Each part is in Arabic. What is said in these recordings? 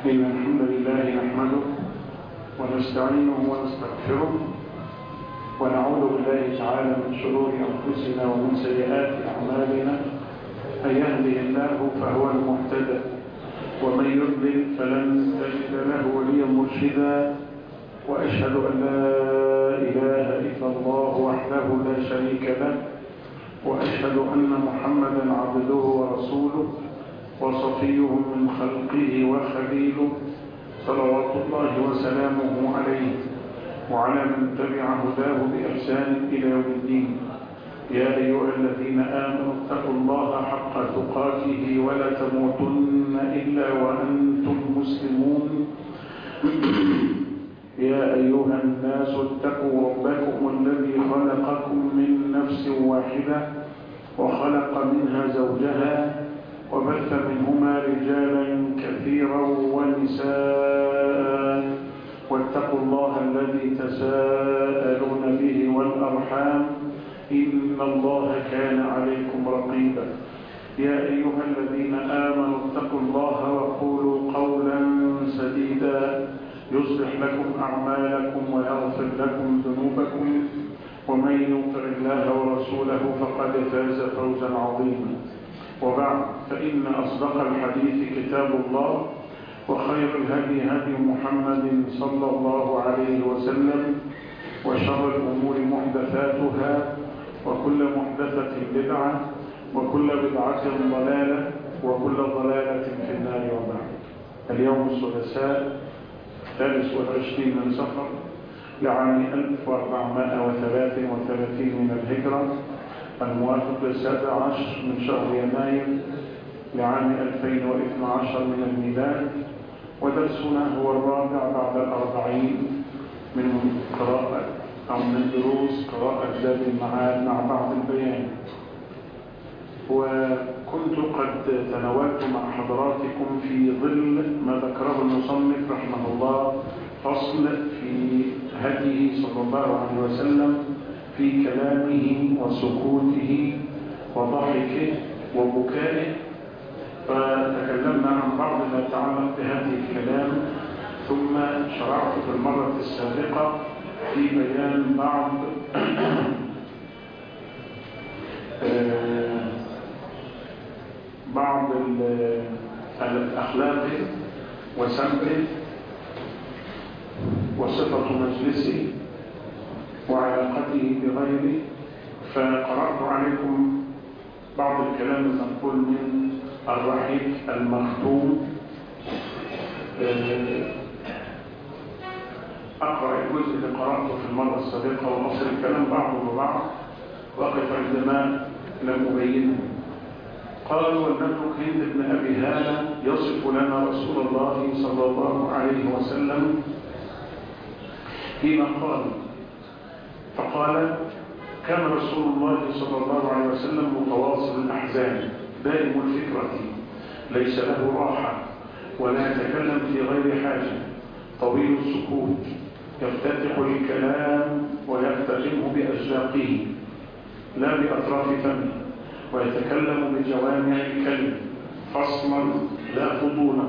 إن الحمد لله نحمده ونستعينه ونستغفره ونعوذ بالله تعالى من شرور أنفسنا ومن سيئات أعمالنا. من يهده الله فهو المهتدى ومن يضلل فلن تجد له وليا مرشدا. وأشهد أن لا إله إلا الله وحده لا شريك له، وأشهد أن محمدا عبده ورسوله وصفيه من خلقه وخليله، صلوات الله وسلامه عليه وعلى من تبع هداه بإحسان إلى يوم الدين. يا أيها الذين آمنوا اتقوا الله حق تقاته ولا تموتن إلا وأنتم مسلمون. يا أيها الناس اتقوا ربكم الذي خلقكم من نفس واحدة وخلق منها زوجها وبث منهما رجالا كثيرا ونساء، واتقوا الله الذي تساءلون به والأرحام إن الله كان عليكم رقيبا. يا أيها الذين آمنوا اتقوا الله وقولوا قولا سديدا يصلح لكم أعمالكم ويغفر لكم ذنوبكم، ومن يطع الله ورسوله فقد فاز فوزا عظيما. وبعد، فإن أصدق الحديث كتاب الله، وخير الهدي هدي محمد صلى الله عليه وسلم، وشر الأمور محدثاتها، وكل محدثة بدعة، وكل بدعة ضلالة، وكل ضلالة في النار. وبعد، اليوم الثلاثاء 23 من صفر لعام 1433 من الهجرة، الموافق 17 من شهر يناير لعام 2012 من الميلاد. ودرسنا هو الرابع بعد 40 من قراءة أو من دروس قراءة زاد المعاد مع بعض البيان. وكنت قد تناولت مع حضراتكم في ظل ما ذكره المصنف رحمه الله فصل في هديه صلى الله عليه وسلم في كلامه وسكوته وضحكه وبكائه، فتكلمنا عن بعض ما يتعلق بهذه الكلام، ثم شرعت في المرة السابقة في بيان بعض الأخلاق وسمته وصفة مجلسه وعلاقته بغيره. فقرأت عليكم بعض الكلام المنقول من الرحيق المختوم. أقرأ الجزء اللي قرأته في المرة السابقة وأصل الكلام بعضه ببعض وأقف عندما لم أبينه. قال: ولنترك هند بن أبي هالة يصف لنا رسول الله صلى الله عليه وسلم فيما قال. فقال: كان رسول الله صلى الله عليه وسلم متواصل الأحزان دائم الفكرة، ليس له راحة ولا يتكلم في غير حاجة، طويل السكوت، يفتتح الكلام ويختتمه بأجزاقه لا بأطراف فمه، ويتكلم بجوامع الكلم فصلا لا فضولا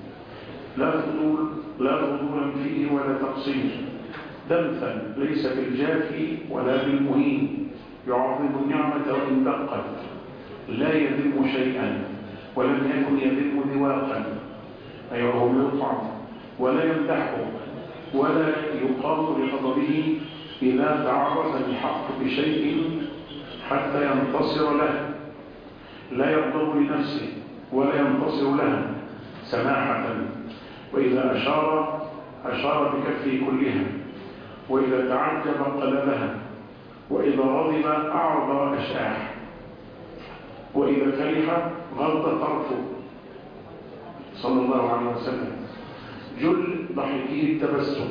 فيه ولا تقصير، دمثا ليس بالجافي ولا بالمهين، يعظم النعمة وإن دقت، لا يذم شيئا ولم يكن يذم ذواقا، أي وهو يطعم، ولا يمدحه ولا يقام لغضبه إذا تعرض الحق بشيء حتى ينتصر له، لا يغضب لنفسه ولا ينتصر لها سماحة، وإذا أشار بكفه كلها، وإذا تعجب قلبها، وإذا غضب أعرض وأشاح، وإذا فرح غض طرفه صلى الله عليه وسلم. جل ضحكه التبسم،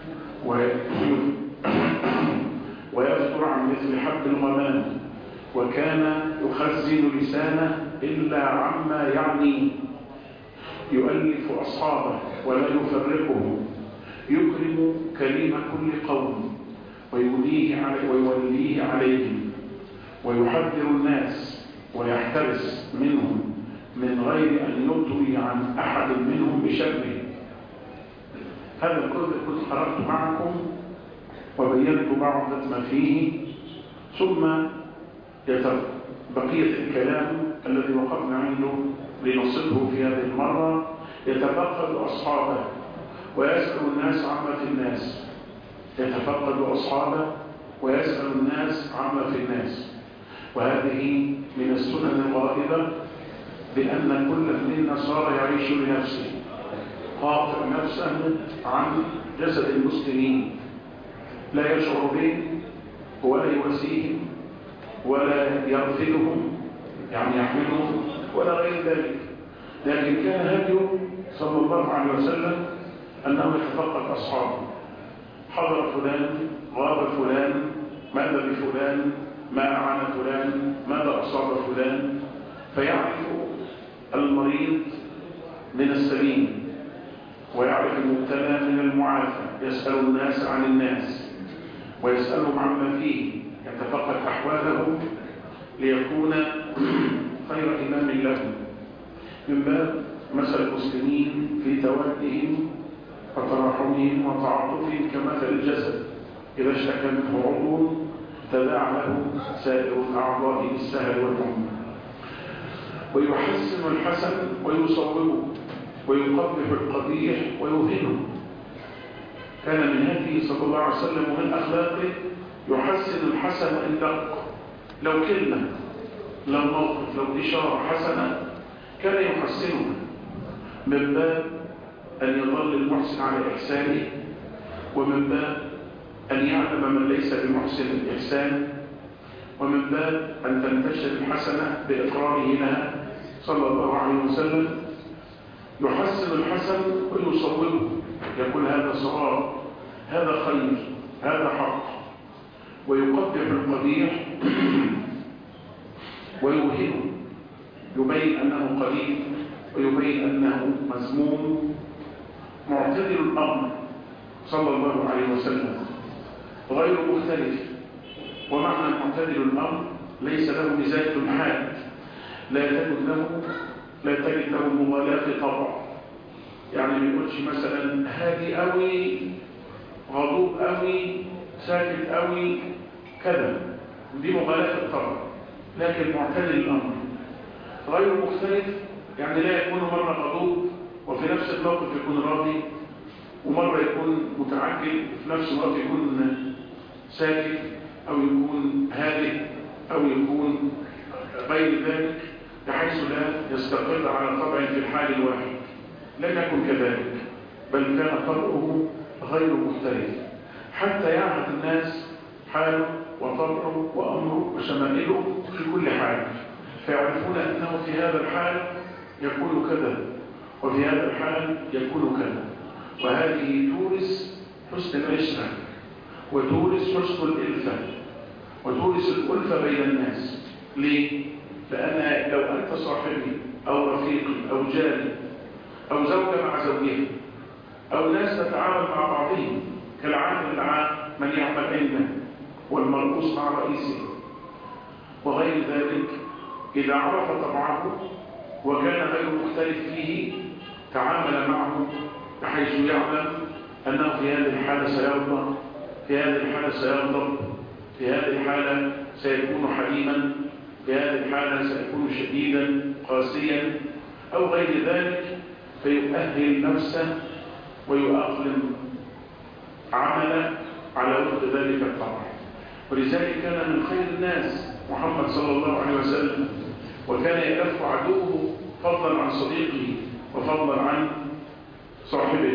ويفتر عن مثل حب الغمام، وكان يخزن لسانه إلا عما يعني، يؤلف أصحابه ولا يفرقه، يكرم كريم كل قوم ويوليه عليهم، ويحذر الناس ويحترس منهم من غير أن يطوي عن أحد منهم بشره، هذا الكل كنت قرأت معكم وبينت بعض ما فيه، ثم بقية الكلام الذي وقفنا عنده لنصله في هذه المرة. يتفقد أصحابه ويسأل الناس عما في الناس، يتفقد أصحابه ويسأل الناس عما في الناس. وهذه من السنن الغائبة، بأن كل منا صار يعيش لنفسه، قاطع نفسه عن جسد المسلمين، لا يشعر بهم ولا يواسيهم ولا يرفدهم، يعني يحملهم ولا غير ذلك. لكن كان هديه صلى الله عليه وسلم أنه يتفقد أصحابه، حضر فلان، غاب فلان، ماذا بفلان، ما أعان فلان، ماذا أصاب فلان، فيعرف المريض من السليم ويعرف المبتلى من المعافى، يسأل الناس عن الناس ويسألهم عما فيه، يتفقد أحوالهم ليكون خير إمام لهم، من باب مثل المسلمين في تودهم وتراحمهم وتعاطفهم كمثل الجسد، إذا اشتكى منه عضو تداعى له سائر الأعضاء بالسهل والحمى. ويحسن الحسن ويصوبه ويقبح القبيح ويوهنه. كان من هديه صلى الله عليه وسلم ومن أخلاقه يحسن الحسن إن دق، لو كلمة، لو موقف، لو إشارة حسنة كان يحسنها، من باب أن يظل المحسن على إحسانه، ومن باب أن يعلم من ليس بمحسن الإحسان، ومن باب أن تنتشر الحسنة بإقراره لها صلى الله عليه وسلم. يحسن الحسن ويصوبه، يقول هذا صواب، هذا خير، هذا حق، ويقبح القبيح ويوهنه، يبين أنه قليل ويبين أنه مذموم. معتدل الأمر صلى الله عليه وسلم، غير مختلف. ومعنى معتدل الأمر ليس له مزاج حاد، لا تجد له مغالاة طبع، يعني ما يقولش مثلا هادي قوي، غضوب قوي، ساكت قوي كذا، دي مغالاة الطبع. لكن معتدل الأمر غير مختلف، يعني لا يكون مرة غضوب وفي نفس الموقف يكون راضي، ومرة يكون متعجل وفي نفس الوقت يكون ساكت، أو يكون هادئ، أو يكون غير ذلك، بحيث لا يستقر على طبع في الحال الواحد. لم يكن كذلك، بل كان طبعه غير مختلف، حتى يعرف الناس حاله وطبعه وأمره وشمائله في كل حال، فيعرفون أنه في هذا الحال يكون كذا، وفي هذا الحال يكون كذا. وهذه تورث حسن العشرة، وتورث حسن الإلفة، وتورث الألفة بين الناس. ليه؟ لأن لو أنت صاحبي أو رفيقي أو جاري أو زوجة مع زوجها أو ناس تتعامل مع بعضهم كالعامل العام من يعمل عنده والمرؤوس مع رئيسه وغير ذلك، إذا عرف طبعه وكان غير مختلف فيه تعامل معه بحيث يعلم أنه في هذه الحالة سيرضى، في هذه الحالة سيغضب، في هذه الحالة سيكون حليما، في هذه الحالة سيكون شديدا قاسيا أو غير ذلك، فيؤهل نفسه ويؤقلم عمله على وفق ذلك الطبع. ولذلك كان من خير الناس محمد صلى الله عليه وسلم، وكان يلف عدوه فضلا عن صديقه وفضلا عن صاحبه.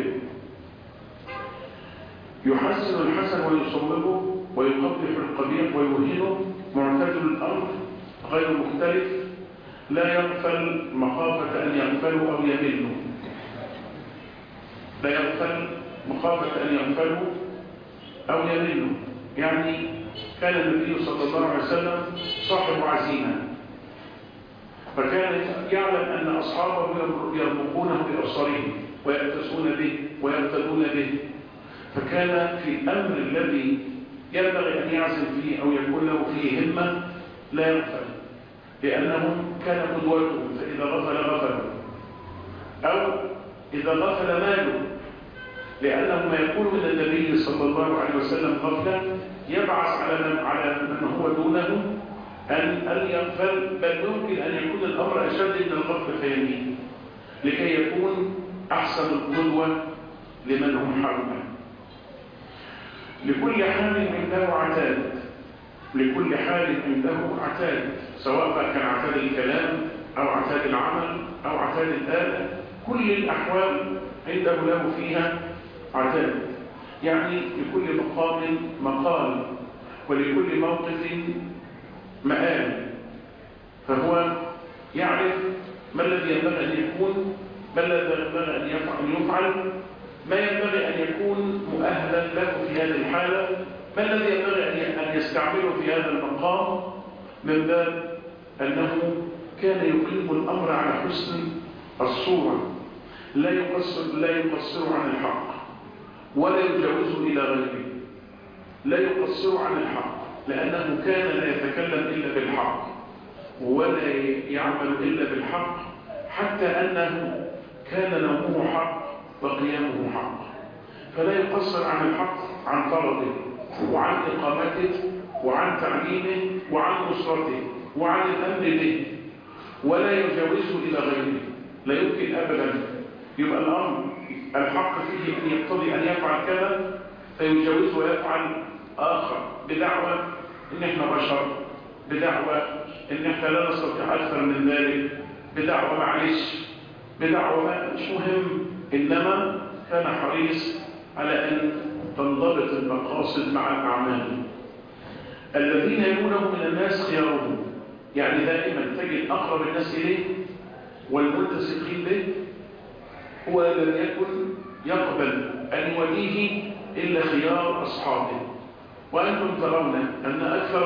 يحسن الحسن ويصوبه ويقبح القبيح ويوهنه، معتدل الأمر غير مختلف، لا يغفل مخافة أن يغفلوا أو يملوا، لا يغفل مخافة أن يغفلوا أو يملوا. يعني كان النبي صلى الله عليه وسلم صاحب عزيمة، فكان يعلم أن أصحابه يرمقونه بأبصارهم ويأتسون به ويقتدون به، فكان في الأمر الذي ينبغي أن يعزم فيه أو يكون له فيه همة لا يغفل، لأنهم كان قدوتهم، فإذا غفل غفلوا، أو إذا غفل مالوا لأنه ما يكون من النبي صلى الله عليه وسلم غفلة يبعث على من هو دونه أن يغفل، بل يمكن أن يكون الأمر أشد من الغفل فيمين، لكي يكون أحسن القدوة لمن هم حوله. لكل حال عنده عتاد، لكل حال عنده عتاد، سواء كان عتاد الكلام أو عتاد العمل أو عتاد الآلة، كل الأحوال عنده له فيها عتاد. يعني لكل مقام مقال، ولكل موقف مآل، فهو يعرف ما الذي ينبغي أن يكون، ما الذي ينبغي أن يفعل، ما ينبغي أن يكون مؤهلا له في هذه الحالة، ما الذي ينبغي أن يستعمله في هذا المقام، من باب أنه كان يقيم الأمر على حسن الصورة، لا يقصر عن الحق ولا يجاوزه إلى غيره، لا يقصر عن الحق، لأنه كان لا يتكلم إلا بالحق ولا يعمل إلا بالحق، حتى أنه كان نومه حق وقيامه حق، فلا يقصر عن الحق، عن طلبه وعن إقامته وعن تعليمه وعن نصرته وعن الأمر به، ولا يجاوزه إلى غيره. لا يمكن أبدا يبقى الأمر الحق فيه أن يقتضي أن يفعل كذا فيجاوزه ويفعل آخر، بدعوة إن إحنا بشر، بدعوة إن إحنا لا نستطيع أكثر من ذلك، بدعوة معلش، بدعوة مش مهم، إنما كان حريص على أن تنضبط المقاصد مع الأعمال. الذين يلونه من الناس خيارهم، يعني دائما تجد أقرب الناس إليه والملتصقين به هو لم يكن يقبل أن يوليه إلا خيار أصحابه. وأنتم ترون أن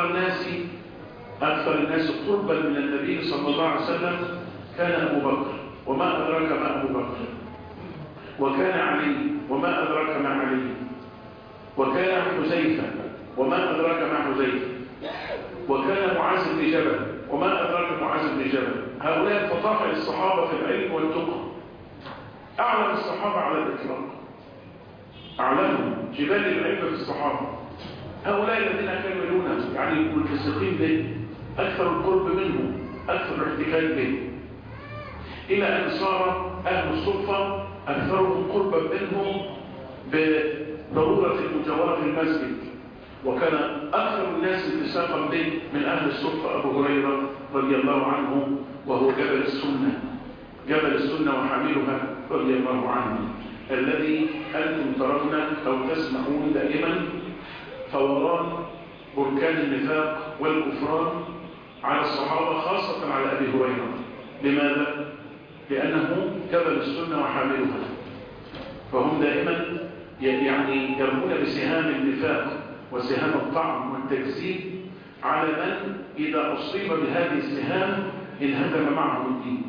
أكثر الناس قربا من النبي صلى الله عليه وسلم كان أبو بكر، وما أدراك ما أبو بكر، وكان علي وما أدراك ما علي، وكان حذيفة وما أدراك ما حذيفة، وكان معاذ بن جبل وما أدراك معاذ بن جبل. هؤلاء فطاحل الصحابة في العلم والتقى، أعلم الصحابة على الإطلاق، أعلمهم جبال العلم في الصحابة. هؤلاء الذين كانوا يلونه، يعني الملتصقين به، أكثر القرب منه، أكثر الاحتكاك به، إلى أن صار أهل الصفة أكثرهم قربا منهم بضرورة المجاورة في المسجد. وكان أكثر الناس التصاقا به من أهل الصفة أبو هريرة رضي الله عنه، وهو جبل السنة وحاملها رضي الله عنه، الذي أنتم ترون أو تسمعون دائما فوران بركان النفاق والكفران على الصحابة، خاصة على أبي هريرة. لماذا؟ لأنه جبل السنة وحاملها، فهم دائما يعني يرمون بسهام النفاق وسهام الطعن والتكذيب على من إذا أصيب بهذه السهام انهدم معه الدين.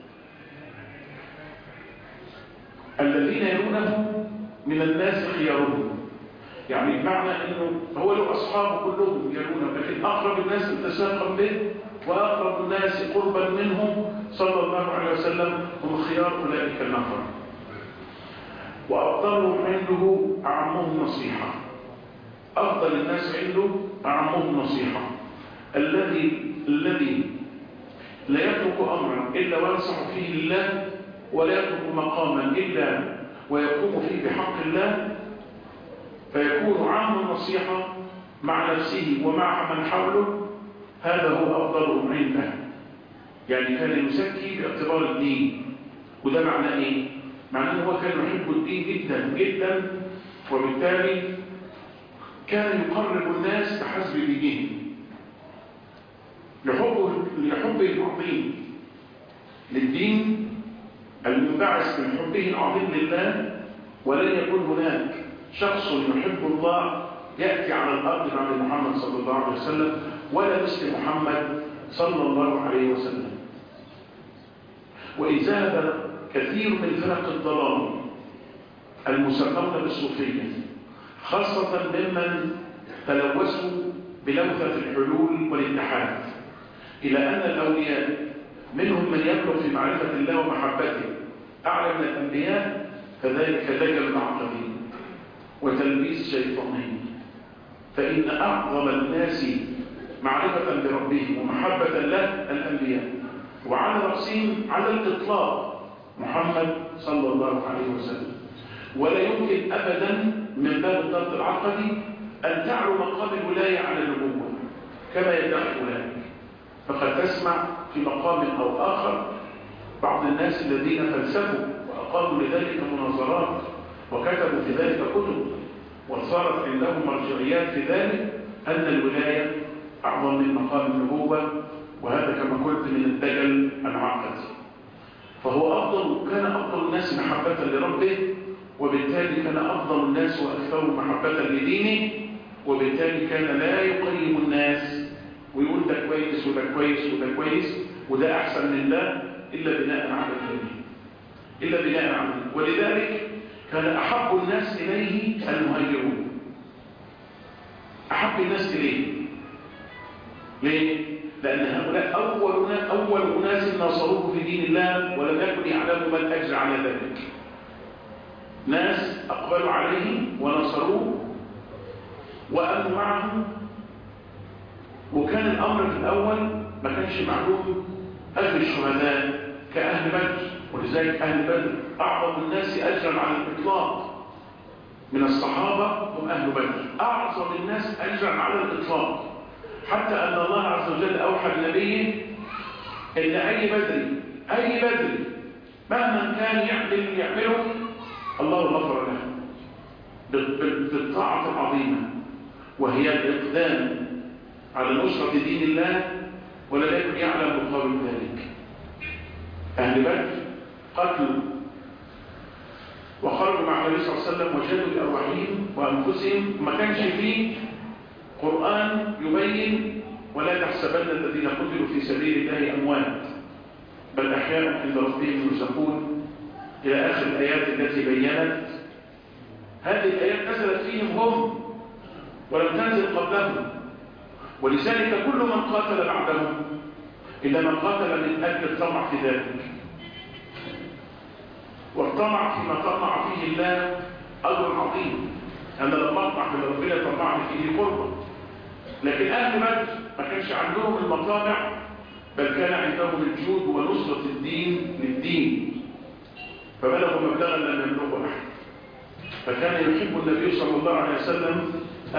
الذين يلونه من الناس خيارهم، يعني بمعنى أنه هو له أصحاب كلهم يلونه، لكن أقرب الناس اتساقا به وأقرب الناس قربا منهم صلى الله عليه وسلم هم خيار أولئك النفر. وأفضلهم عنده أعمهم نصيحة، أفضل الناس عنده أعمهم نصيحة، الذي لا يترك أمرا إلا وينصح فيه لله، ولا يترك مقاما إلا ويقوم فيه بحق الله، فيكون عام النصيحة مع نفسه ومع من حوله. هذا هو أفضلهم عنده، يعني كان يزكي باعتبار الدين. وده معناه إيه؟ معناه أنه كان يحب الدين جدا جدا، وبالتالي كان يقرب الناس بحسب دينهم لحبه العظيم للدين المنبعث من حبه العظيم لله. ولن يكون هناك شخص يحب الله يأتي على الأرض بعد محمد صلى الله عليه وسلم، ولا مثل محمد صلى الله عليه وسلم. وإذا كثير من فرق الضلال المسمون بالصوفية، خاصة ممن تلوثوا بلوثة الحلول والاتحاد، إلى أن الأولياء منهم من يبلغ في معرفة الله ومحبته أعلى من الأنبياء، فذلك دجل عقلي وتلبيس شيطاني. فإن أعظم الناس معرفة بربهم ومحبة له الأنبياء، وعلى رأسهم على الإطلاق محمد صلى الله عليه وسلم. ولا يمكن أبدا من باب الضبط العقدي أن تعلو مقام الولاية على النبوة كما يدعي أولئك. فقد تسمع في مقام أو آخر بعض الناس الذين فلسفوا وأقاموا لذلك مناظرات وكتبوا في ذلك كتب وصارت عندهم مرجعيات في ذلك أن الولاية أعظم من مقام النبوة، وهذا كما قلت من الدجل العقدي. فهو كان أفضل الناس محبة لربه، وبالتالي كان أفضل الناس وأكثر محبة لدينه، وبالتالي كان لا يقيم الناس ويقول ده كويس وده كويس وده كويس وده أحسن من ده إلا بناء على الدين، إلا بناء على الدين. ولذلك كان أحب الناس إليه المهاجرون، أحب الناس إليه. ليه؟ لأن هؤلاء أول أناس ناصروه في دين الله ولم يكن يعلموا ما الأجر على ذلك. ناس أقبلوا عليه ونصروه وأمنوا معه، وكان الأمر في الأول ما كانش معلوم أجر الشهداء كأهل بدر. ولذلك أهل بدر أعظم الناس أجرا على الإطلاق من الصحابة هم أهل بدر، أعظم الناس أجرا على الإطلاق، حتى أن الله عز وجل أوحى لنبيه إن أي بدري مهما كان يعمله الله غفر له بالطاعة العظيمة، وهي الإقدام على نصرة دين الله ولا يكن يعلم مقابل ذلك. أهل بدر قتلوا وخرجوا مع النبي صلى الله عليه وسلم وجادوا بأرواحهم وأنفسهم. ما كانش فيه قرآن يبين ولا تحسبن الذين قتلوا في سبيل الله أموات بل أحياء عند ربهم يرزقون إلى آخر الآيات التي بيّنت. هذه الآيات نزلت فيهم هم ولم تنزل قبلهم، ولذلك كل من قاتل بعدهم إلا من قاتل من أجل الطمع في ذلك، والطمع فيما طمع فيه الله أجر عظيم. أنا لما أطمع في ربنا طمعني فيه قربا. لكن أهل بدر ما كانش عندهم المطامع، بل كان عندهم الجود ونصرة الدين للدين، فبلغوا مبلغا لم يبلغه أحد. فكان يحب النبي صلى الله عليه وسلم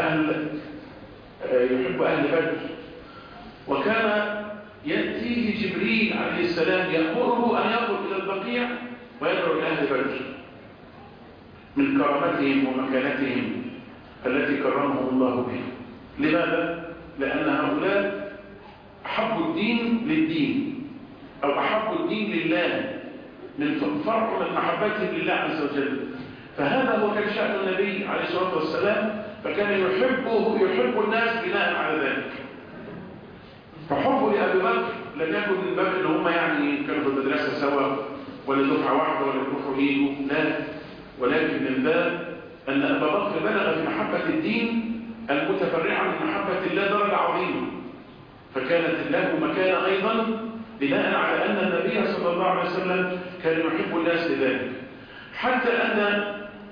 يحب أهل بدر، وكان يأتيه جبريل عليه السلام يأمره أن يخرج إلى البقيع ويدعو إلى أهل بدر من كرامتهم ومكانتهم التي كرمهم الله بها. لماذا؟ لأن هؤلاء أحبوا الدين للدين، أو أحبوا الدين لله، من فرع من محبتهم لله عز وجل. فهذا هو كان شأن النبي عليه الصلاة والسلام، فكان يحب الناس بناء على ذلك. فحبه لأبي بكر لم يكن من باب ان هم يعني كانوا في المدرسة سوا ولا دفعة واحدة ولا يروحوا يجوا، لا، ولكن من باب أن أبا بكر بلغ في محبة الدين المتفرعة من محبة الله درجة عظيمة، فكانت له مكانة أيضا بناء على أن النبي صلى الله عليه وسلم كان يحب الناس لذلك. حتى أن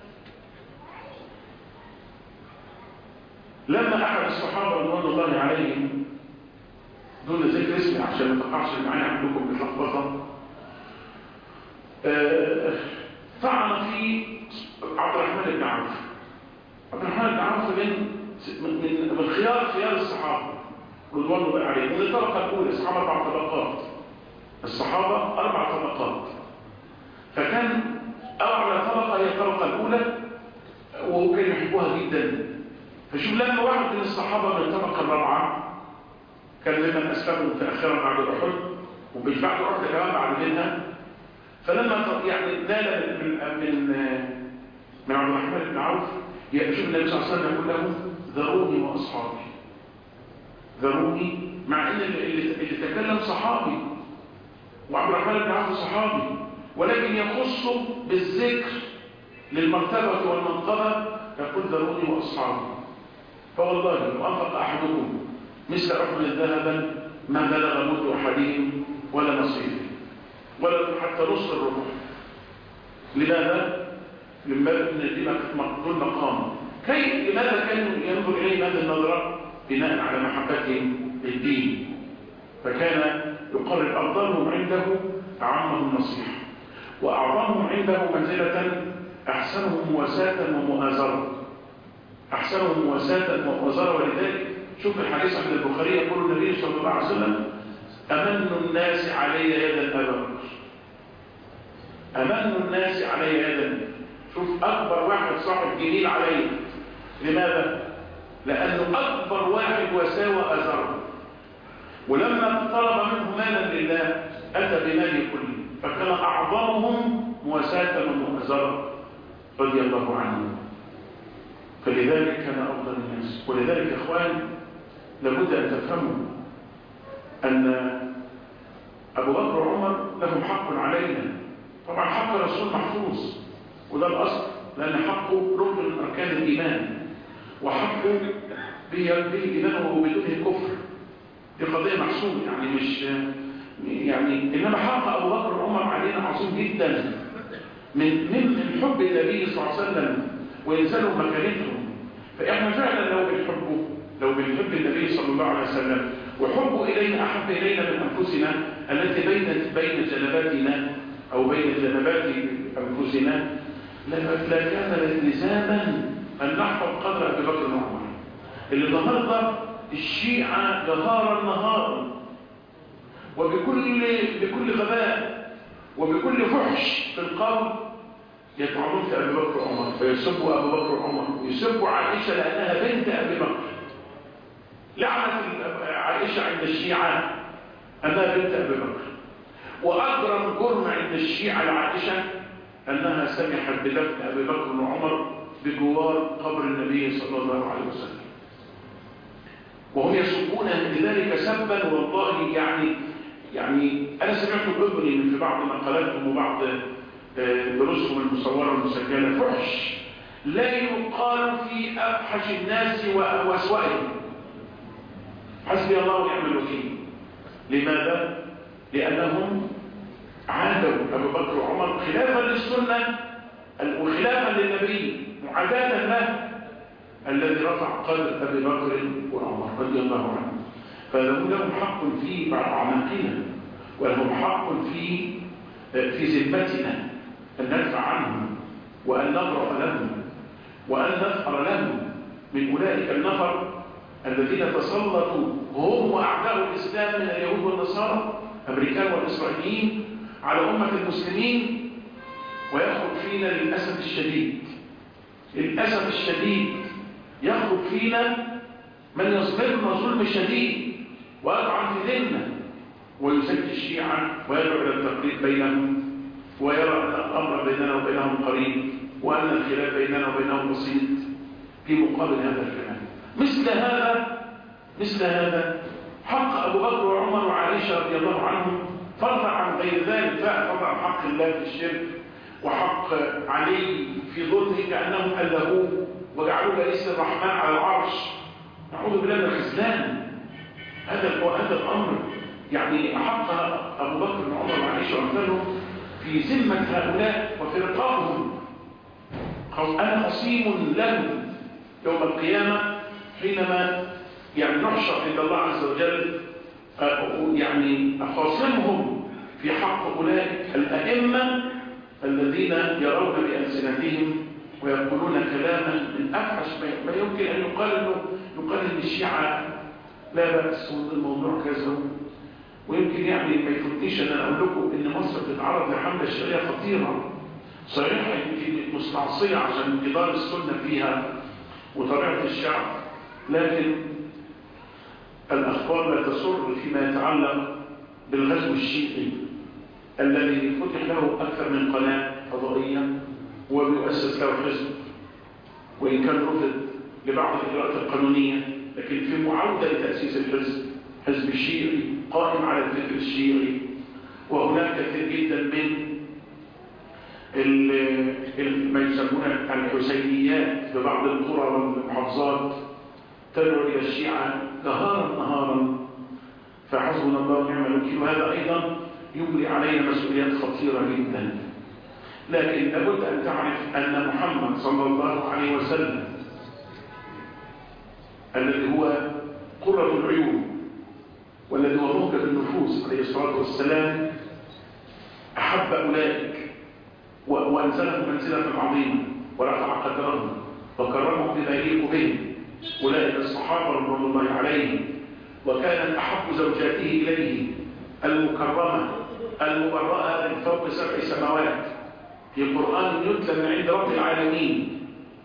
لما أحد الصحابة رضوان الله عليهم دون ذكر اسمه عشان ما تقعش معايا عندكم بتلخبطه، طعن في عبد الرحمن بن عوف. عبد الرحمن بن عوف من خيار الصحابة رضوان الله عليهم، من الطبقة الأولى. الصحابة 4 طبقات، الصحابة 4 طبقات، فكان أعلى طبقة هي الطبقة الأولى وهو كان يحبها جدا. فشوف لما واحد من الصحابة من الطبقة الرابعة كان ممن أسلموا متأخرا بعد أحد، ومش بعد أحد كمان بعد منها، فلما يعني نال من عبد الرحمن بن عوف يشوف النبي صلى الله عليه وسلم يقول له ذروني وأصحابي، ذروني، مع ان اللي تكلم صحابي وعبد الرحمن بن عوف صحابي، ولكن يخصه بالذكر للمرتبة والمنقبة يقول ذروني وأصحابي. فوالله لو أنفق أحدكم مثل أحد ذهبا ما بلغ مد أحدهم ولا نصيبه ولا حتى نصف الربع. لماذا؟ لماذا دول مقام لماذا كانوا ينظر إليه هذه النظرة؟ بناء على محبتهم للدين. فكان يقرر أفضلهم عنده أعمهم نصيحة، وأعظمهم عنده منزلة أحسنهم مواساة ومؤازرة. أحسنهم مواساة ومؤازرة. ولذلك شوف الحديث عند البخاري يقول النبي صلى الله عليه وسلم: أمن الناس علي يدا أبا بكر. أمن الناس علي يدا. شوف أكبر واحد صاحب جميل علي. لماذا؟ لأنه أكبر واحد وساوى أزره، ولما طلب منه مالا لله أتى بماله كله، فكان أعظمهم مواساة ومؤازرة رضي الله عنه. فلذلك كان أفضل الناس. ولذلك يا إخوان لابد أن تفهموا أن أبو بكر وعمر لهم حق علينا. طبعا حق الرسول محفوظ، وده الأصل، لأن حقه ركن من أركان الإيمان، وحقه به الإيمان وبدونه الكفر. دي قضية محسومة، يعني مش إنما حق أبو بكر وعمر علينا عظيم جدا من حب النبي صلى الله عليه وسلم وينزلوا مكانتهم. فإحنا فعلا لو بنحب النبي صلى الله عليه وسلم وحبه إلينا أحب إلينا من أنفسنا التي بين جنباتنا أو بين جنبات أنفسنا، لا كان لزاما أن نحفظ قدر أبي بكر وعمر. اللي النهارده الشيعة جهارا نهارا وبكل غباء وبكل فحش في القول يطعنون في أبي بكر وعمر، فيسبوا أبو بكر وعمر، ويسبوا عائشة لأنها بنت أبي بكر. لعنة عائشة عند الشيعة أنها بنت أبي بكر، وأجرم جرم عند الشيعة لعائشة أنها سمحت بدفن أبي بكر وعمر بجوار قبر النبي صلى الله عليه وسلم، وهم يسبون لذلك سبا. والله يعني أنا سمعت بأذني من في بعض مقالاتهم وبعض دروسهم المصورة والمسجلة فحش لا يقال في أفحش الناس وأسوأهم. حسبي الله ونعم الوكيل. لماذا؟ لأنهم عادوا أبو بكر وعمر خلافا للسنة وخلافا للنبي، معاداة له الذي رفع قدر أبي بكر وعمر رضي الله عنه. فلهم حق في أعماقنا، ولهم حق في ذمتنا أن ندفع عنهم وأن نبرأ لهم وأن نفقر لهم من أولئك النفر الذين تسلطوا هم وأعداء الإسلام من اليهود والنصارى الأمريكان والإسرائيليين على أمة المسلمين. ويخرج فينا للأسف الشديد يخرج فينا من يظلمنا ظلم شديد ويطعن في ديننا ويزكي الشيعة ويدعو إلى التقريب بينهم، ويرى أن الأمر بيننا وبينهم قريب وأن الخلاف بيننا وبينهم بسيط في مقابل هذا الكلام. مثل هذا حق أبو بكر وعمر وعائشة رضي الله عنهم فرض عن غير ذلك، فرض عن حق الله في الشرك وحق علي في ظلمه كأنهم ألهوه وجعلوه رئيس الرحمن على العرش. نعوذ بالله من الخذلان. هذا الأمر يعني أحق أبو بكر وعمر وعائشة وأمثالهم في ذمة هؤلاء وفي رقابهم. أنا خصيم لهم يوم القيامة حينما نحشر عند الله عز وجل، أخاصمهم في حق أولئك الأئمة الذين يرون بألسنتهم ويقولون كلاما من أفحش ما يمكن أن يقال إن الشيعة لا بأس والموضوع كذا. ويمكن ما يفوتنيش أن أقول لكم إن مصر تتعرض لحملة شرعية خطيرة صحيحة يمكن مستعصية عشان جدار السنة فيها وطبيعة الشعب، لكن الأخبار لا تسر فيما يتعلق بالغزو الشيعي الذي فتح له أكثر من قناة فضائية وبيؤسس له حزب، وإن كان رفض لبعض الإجراءات القانونية، لكن في معاودة لتأسيس حزب الشيعي قائم على الفكر الشيعي. وهناك كثير جدا من ما يسمون الحسينيات في بعض القرى والمحافظات تدعو إلى الشيعة نهارا نهارا. فحسبنا الله ونعم الوكيل. وهذا أيضا يملي علينا مسؤوليات خطيرة جدا. لكن لابد أن تعرف أن محمد صلى الله عليه وسلم الذي هو قرة العيون والذي هو موكب النفوس عليه الصلاة والسلام أحب أولئك وأنزلهم منزلة عظيمة ورفع قدرهم وكرمهم بما يليق بهم أولئك الصحابة رضوان الله عليهم. وكانت أحب زوجاته إليه المكرمة المبرأة من فوق 7 سماوات في قرآن يتلى من عند رب العالمين،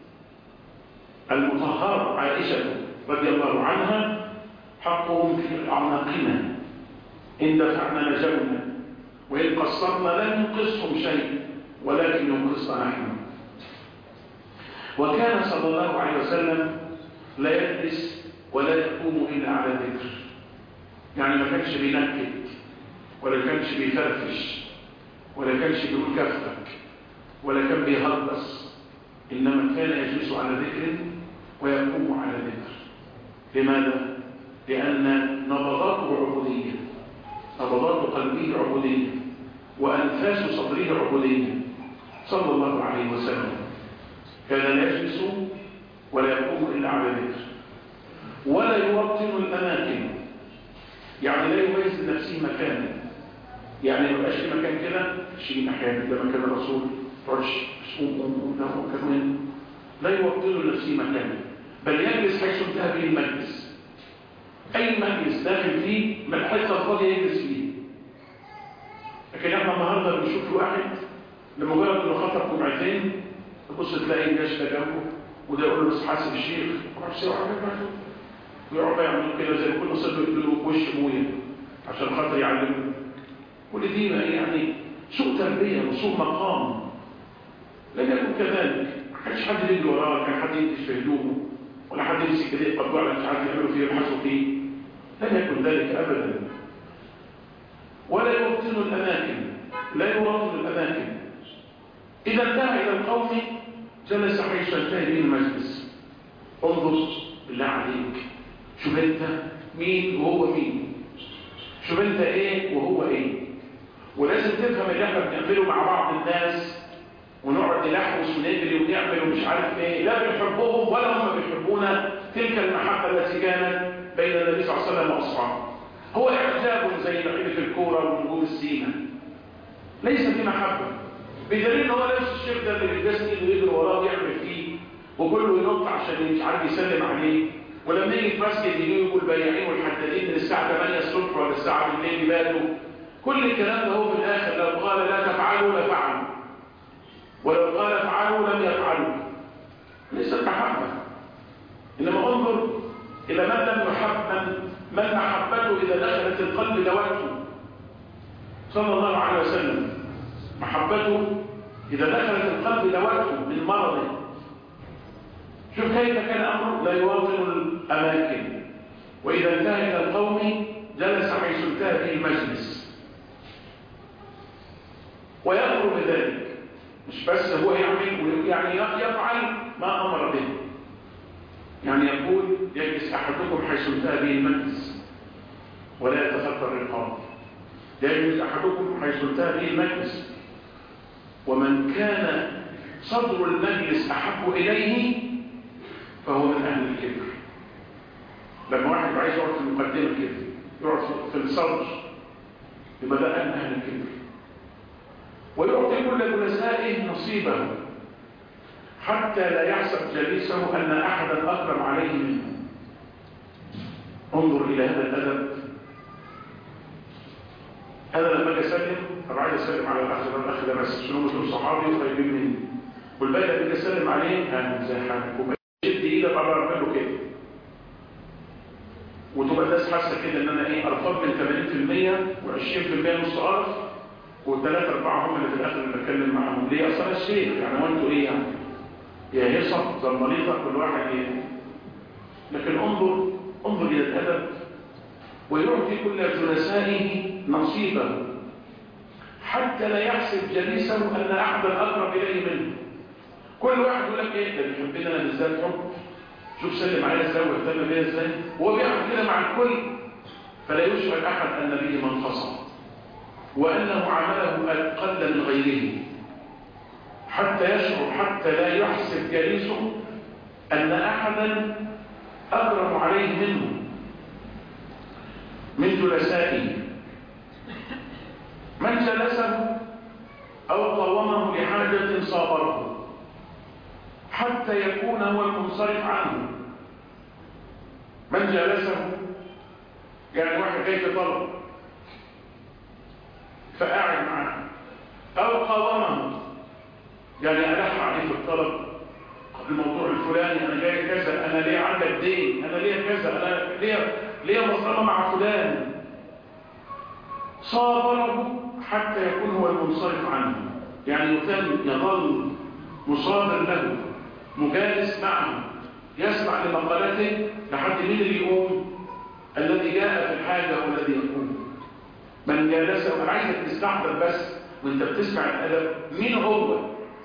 المطهرة عائشة رضي الله عنها: حقهم في أعناقنا إن دفعنا نجونا وإن قصرنا لم ينقصهم شيء ولكن ينقصنا نحن. وكان صلى الله عليه وسلم لا يجلس ولا يقوم إلا على ذكر، يعني ما كانش بينكد ولا كانش بيفرفش ولا كانش بيقول كفك ولا كان بيهربس، إنما كان يجلس على ذكر ويقوم على ذكر. لماذا؟ لأن نبضاته عبودية، نبضات قلبه عبودية وأنفاس صدره عبودية صلى الله عليه وسلم. كان لا يجلس ولا يقوم إلا على ذكر ولا يوطن الأماكن، يعني لا يميز لنفسه مكانا، يعني ما يبقاش في مكان كده شيء مكان ده مكان الرسول تقعدش كمان، لا يوطن لنفسه مكانا، بل يجلس حيث انتهى به المجلس. أي مجلس داخل فيه من الحته الفاضيه يجلس فيه. لكن احنا النهارده بنشوف واحد لمجرد انه خطر جمعتين تبص تلاقي الجيش ده جنبه وده يقول له بس حاسب الشيخ ويقعد يعمل كده زي كل صدر يقول وش مويه عشان خاطر يعلمه. كل دي يعني سوء تربيه وسوء مقام. لم يكن كذلك، ما كانش حد يجري وراه، كان حد ينتش في هدومه ولا حد يمسك كده يقطع على مش عارف يعملوا فيه يبحثوا فيه. لم يكن ذلك ابدا. ولا يوطن الاماكن، لا يوطن الاماكن. اذا انتهى الى القوم جلس حيث انتهى به المجلس. انظر بالله عليك، شوف انت مين وهو مين، شوف انت ايه وهو ايه. ولازم تفهم اللي احنا بنعمله مع بعض الناس ونقعد نلحوس ونجري ونعمل ومش عارف ايه، لا بنحبهم ولا هم بيحبونا. تلك المحبه التي كانت بين النبي صلى الله عليه وسلم واصحابه هو اعجاب زي لعيبه الكوره ونجوم السينما، ليس في محبه. بدليل ان هو نفس الشيخ ده اللي بيتجسد ويجري وراه ويعمل فيه وكله ينط عشان مش عارف يسلم عليه، ولما يجي في مسجد يجوا البياعين والحدادين من الساعه 8 الصبح ولا الساعه بالليل يباتوا. كل الكلام ده هو في الاخر لو قال لا تفعلوا لفعلوا، ولو قال افعلوا لم يفعلوا. ليست محبه. انما انظر الى من لم يحب، من محبته اذا دخلت القلب دوته صلى الله عليه وسلم. محبته اذا دخلت القلب دوته من مرضه. شوف كيف كان امره، لا يوطن الاماكن. واذا انتهى الى القوم جلس حيث انتهى به المجلس ويأمر بذلك. مش بس هو يعمل، يعني يفعل ما امر به. يعني يقول يجلس احدكم حيث انتهى به المجلس ولا يتخطى الرقاب. يجلس احدكم حيث انتهى به المجلس. ومن كان صدر المجلس احب اليه فهو من اهل الكبر. لما واحد عايز يقعد في المقدمه كده يقعد في الصدر يبقى ده اهل الكبر. ويعطي كل جلسائه نصيبه حتى لا يحسب جليسه ان احدا اكرم عليه منه. انظر الى هذا الادب. هذا لما اجي اسلم ابقى عايز اسلم على الاخ ده بس عشان هم دول صحابي وقريبين مني، والباقي اللي اسلم عليه زي حالك وبشد ايدك على له كده، وتبقى الناس حاسه كده ان انا ايه ارفض من 80% و20% نص قرف والثلاثه اربعه هم اللي في الاخر اللي بتكلم معاهم. ليه؟ اصل انا الشيخ يعني وانتوا ايه يعني؟ يا هيصه زمريطه كل واحد ايه. لكن انظر الى الادب. ويعطي كل جلسائه نصيبه حتى لا يحسب جليسه ان احدا اقرب اليه منه. كل واحد يقول لك ايه ده بيحبنا انا بالذات حب، شوف سلم عليا ازاي واهتم بيا ازاي، وهو بيعمل كده مع الكل. فلا يشعر احد ان به منقصه وانه عمله اقل من غيره. حتى يشعر، حتى لا يحسب جالسه أن أحدا أكرم عليه منه من جلسائه. من جلسه أو قومه لحاجة صابره حتى يكون هو المنصرف عنه. من جلسه يعني واحد جاي في طلب فقاعد معاه، أو قومه يعني ألح عليه في الطلب الموضوع الفلاني، أنا جاي كذا، أنا ليه عندك دين، أنا ليه كذا، أنا ليه مظلمة مع فلان. صابره حتى يكون هو المنصرف عنه، يعني يظل مصادر له، مجالس معه، يسمع لمقالته لحد مين اللي يقوم؟ الذي جاء في الحاجة هو الذي يقوم. من جالسه، أنا عايزك تستحضر بس وانت بتسمع الأدب مين هو،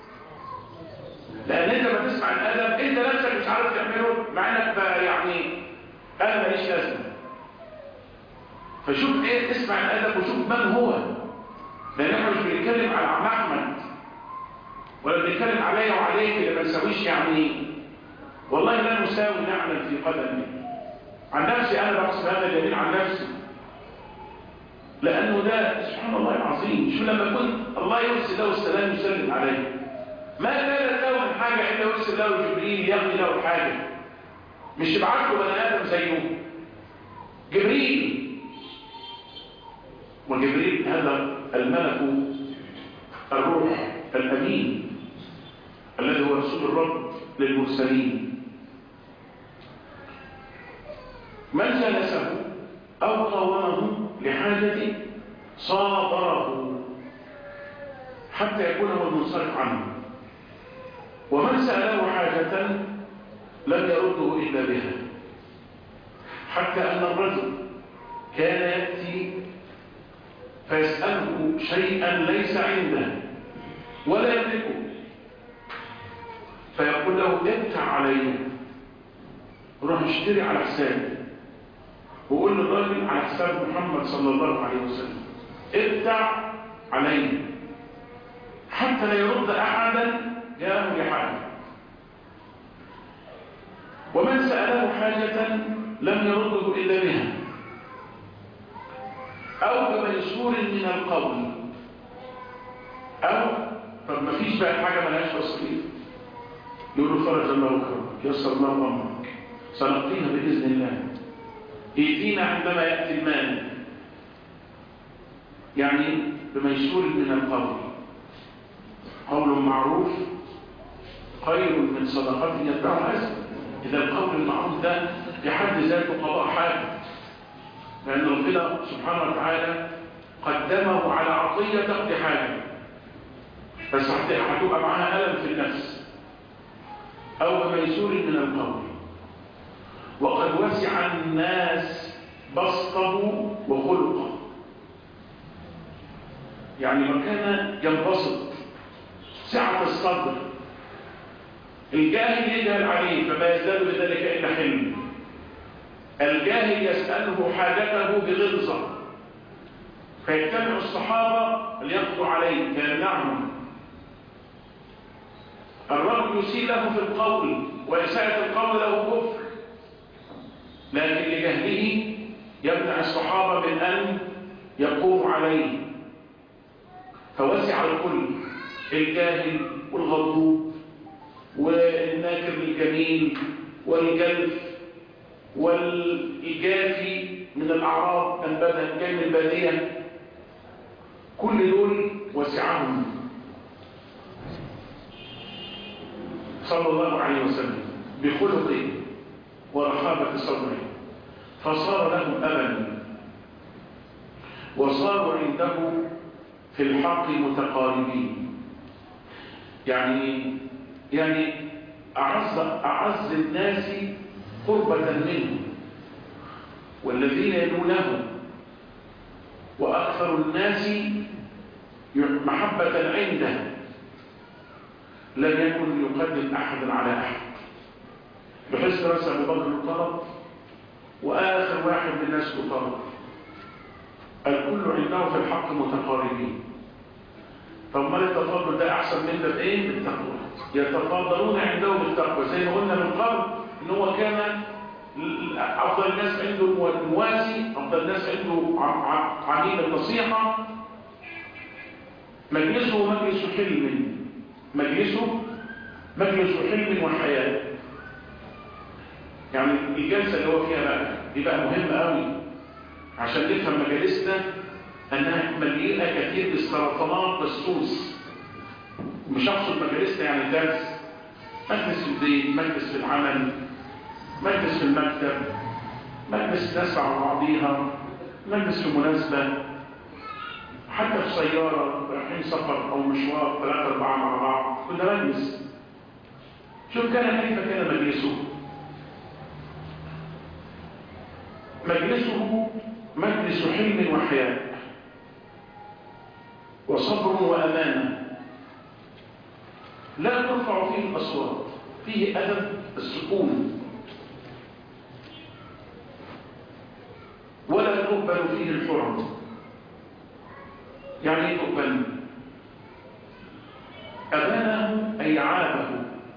لأن انت ما تسمع الأدب انت نفسك مش عارف تعمله، مع انك بقى يعني أنا ماليش لازمة. فشوف ايه، اسمع الأدب وشوف من هو، لأن احنا مش بنتكلم على عم أحمد ولا بنتكلم عليا وعليك اللي ما نساويش، يعني والله لا نساوي نعمل في قدمي. عن نفسي أنا بقصد هذا اليمين عن نفسي، لأنه ده سبحان الله العظيم. شو لما كنت الله يرسل له السلام يسلم عليه، ما كانت له من حاجة إلا يرسل له جبريل يقضي له الحاجة، مش يبعث له بني آدم زيه جبريل. وجبريل هذا الملك الروح الأمين الذي هو رسول الرب للمرسلين. من جلسه أو قومه لحاجة صابره حتى يكون هو المنصرف عنه. ومن سأله حاجة لم يرده إلا بها، حتى أن الرجل كان يأتي فيسأله شيئا ليس عنده ولا يملكه، فيقول له ابتع علي، روح اشتري على حسابي، وقول للراجل على حساب محمد صلى الله عليه وسلم ابتع علي، حتى لا يرد أحدا جاءه لحاجة. ومن سأله حاجة لم يرده إلا بها، أو بميسور من القول، أو طب ما فيش بقى حاجة ملهاش تصريف، يقول له فرج الله كرمك، يسر الله أمرك، سنقضيها بإذن الله، ائتينا عندما يأتي المال، يعني بميسور من القول. قول معروف خير من صدقة يتبعها أجر. إذا القول المعروف ده بحد ذاته قضاء حاجة، لأن ربنا سبحانه وتعالى قدمه على عطية تقضي حاجة، بس هتبقى معاها ألم في النفس. أو بميسور من القول. وقد وسع الناس بسطه وخلقه، يعني ما كان ينبسط سعة الصدر. الجاهل يجهل عليه فما يزداد بذلك إلا حلم، الجاهل يسأله حاجته بغلظة، فيجتمع الصحابة ليقضوا عليه فيمنعهم. الرجل يسيء له في القول، وإساءة القول له كفر، لكن لجهله يمنع الصحابة من أن يقوموا عليه، فوسع الكل، الجاهل والغضوب والناكر الجميل والجلف والجافي من الأعراب جاي من البادية، كل دول وسعهم صلى الله عليه وسلم بخلقه ورحابة صدره، فصار لهم أمل، وصاروا عنده في الحق متقاربين. يعني أعز الناس قربة منه والذين يلونه، وأكثر الناس محبة عنده، لم يكن يقدم أحد على أحد، بحيث رأس أبو بكر الطرف وآخر واحد من الناس الطرف، الكل عنده في الحق متقاربين. طب ما التفاضل ده احسن من ده بايه؟ بالتقوى. يتفاضلون عنده بالتقوى، زي ما قلنا من قبل ان هو كان افضل الناس عنده المواسي، افضل الناس عنده عميل النصيحه. مجلسه مجلس حلم، مجلسه مجلس حلم وحياه. يعني الجلسه اللي هو فيها بقى دي بقى مهمه قوي عشان نفهم مجالسنا انها مليئه كثير بالسرطانات والسوس. مش اقصد مجالسنا يعني درس، مجلس في البيت، مجلس في العمل، مجلس في المكتب، مجلس ناس مع بعضيها، مجلس في مناسبه، حتى في سياره رايحين سفر او مشوار 3 4 مع بعض، كل ده مجلس. شوف كيف كان مجلسه. مجلسه مجلس حلم وحياة وصبر وأمانة، لا ترفع فيه الأصوات، فيه أدب السكون، ولا تقبل فيه الحرم. يعني ايه تقبل؟ أبانه أي عابه.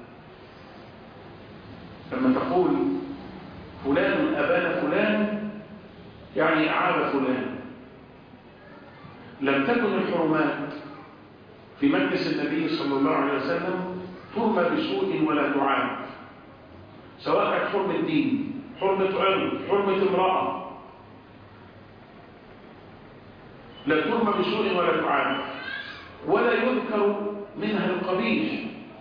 لما تقول فلان أبان فلان يعني عاب فلان. لم تكن الحرمات في مجلس النبي صلى الله عليه وسلم ترمى بسوء ولا تعاب، سواء كانت حرمة دين، حرمة علم، حرمة امرأة، لا ترمى بسوء ولا تعاب، ولا يذكر منها القبيح،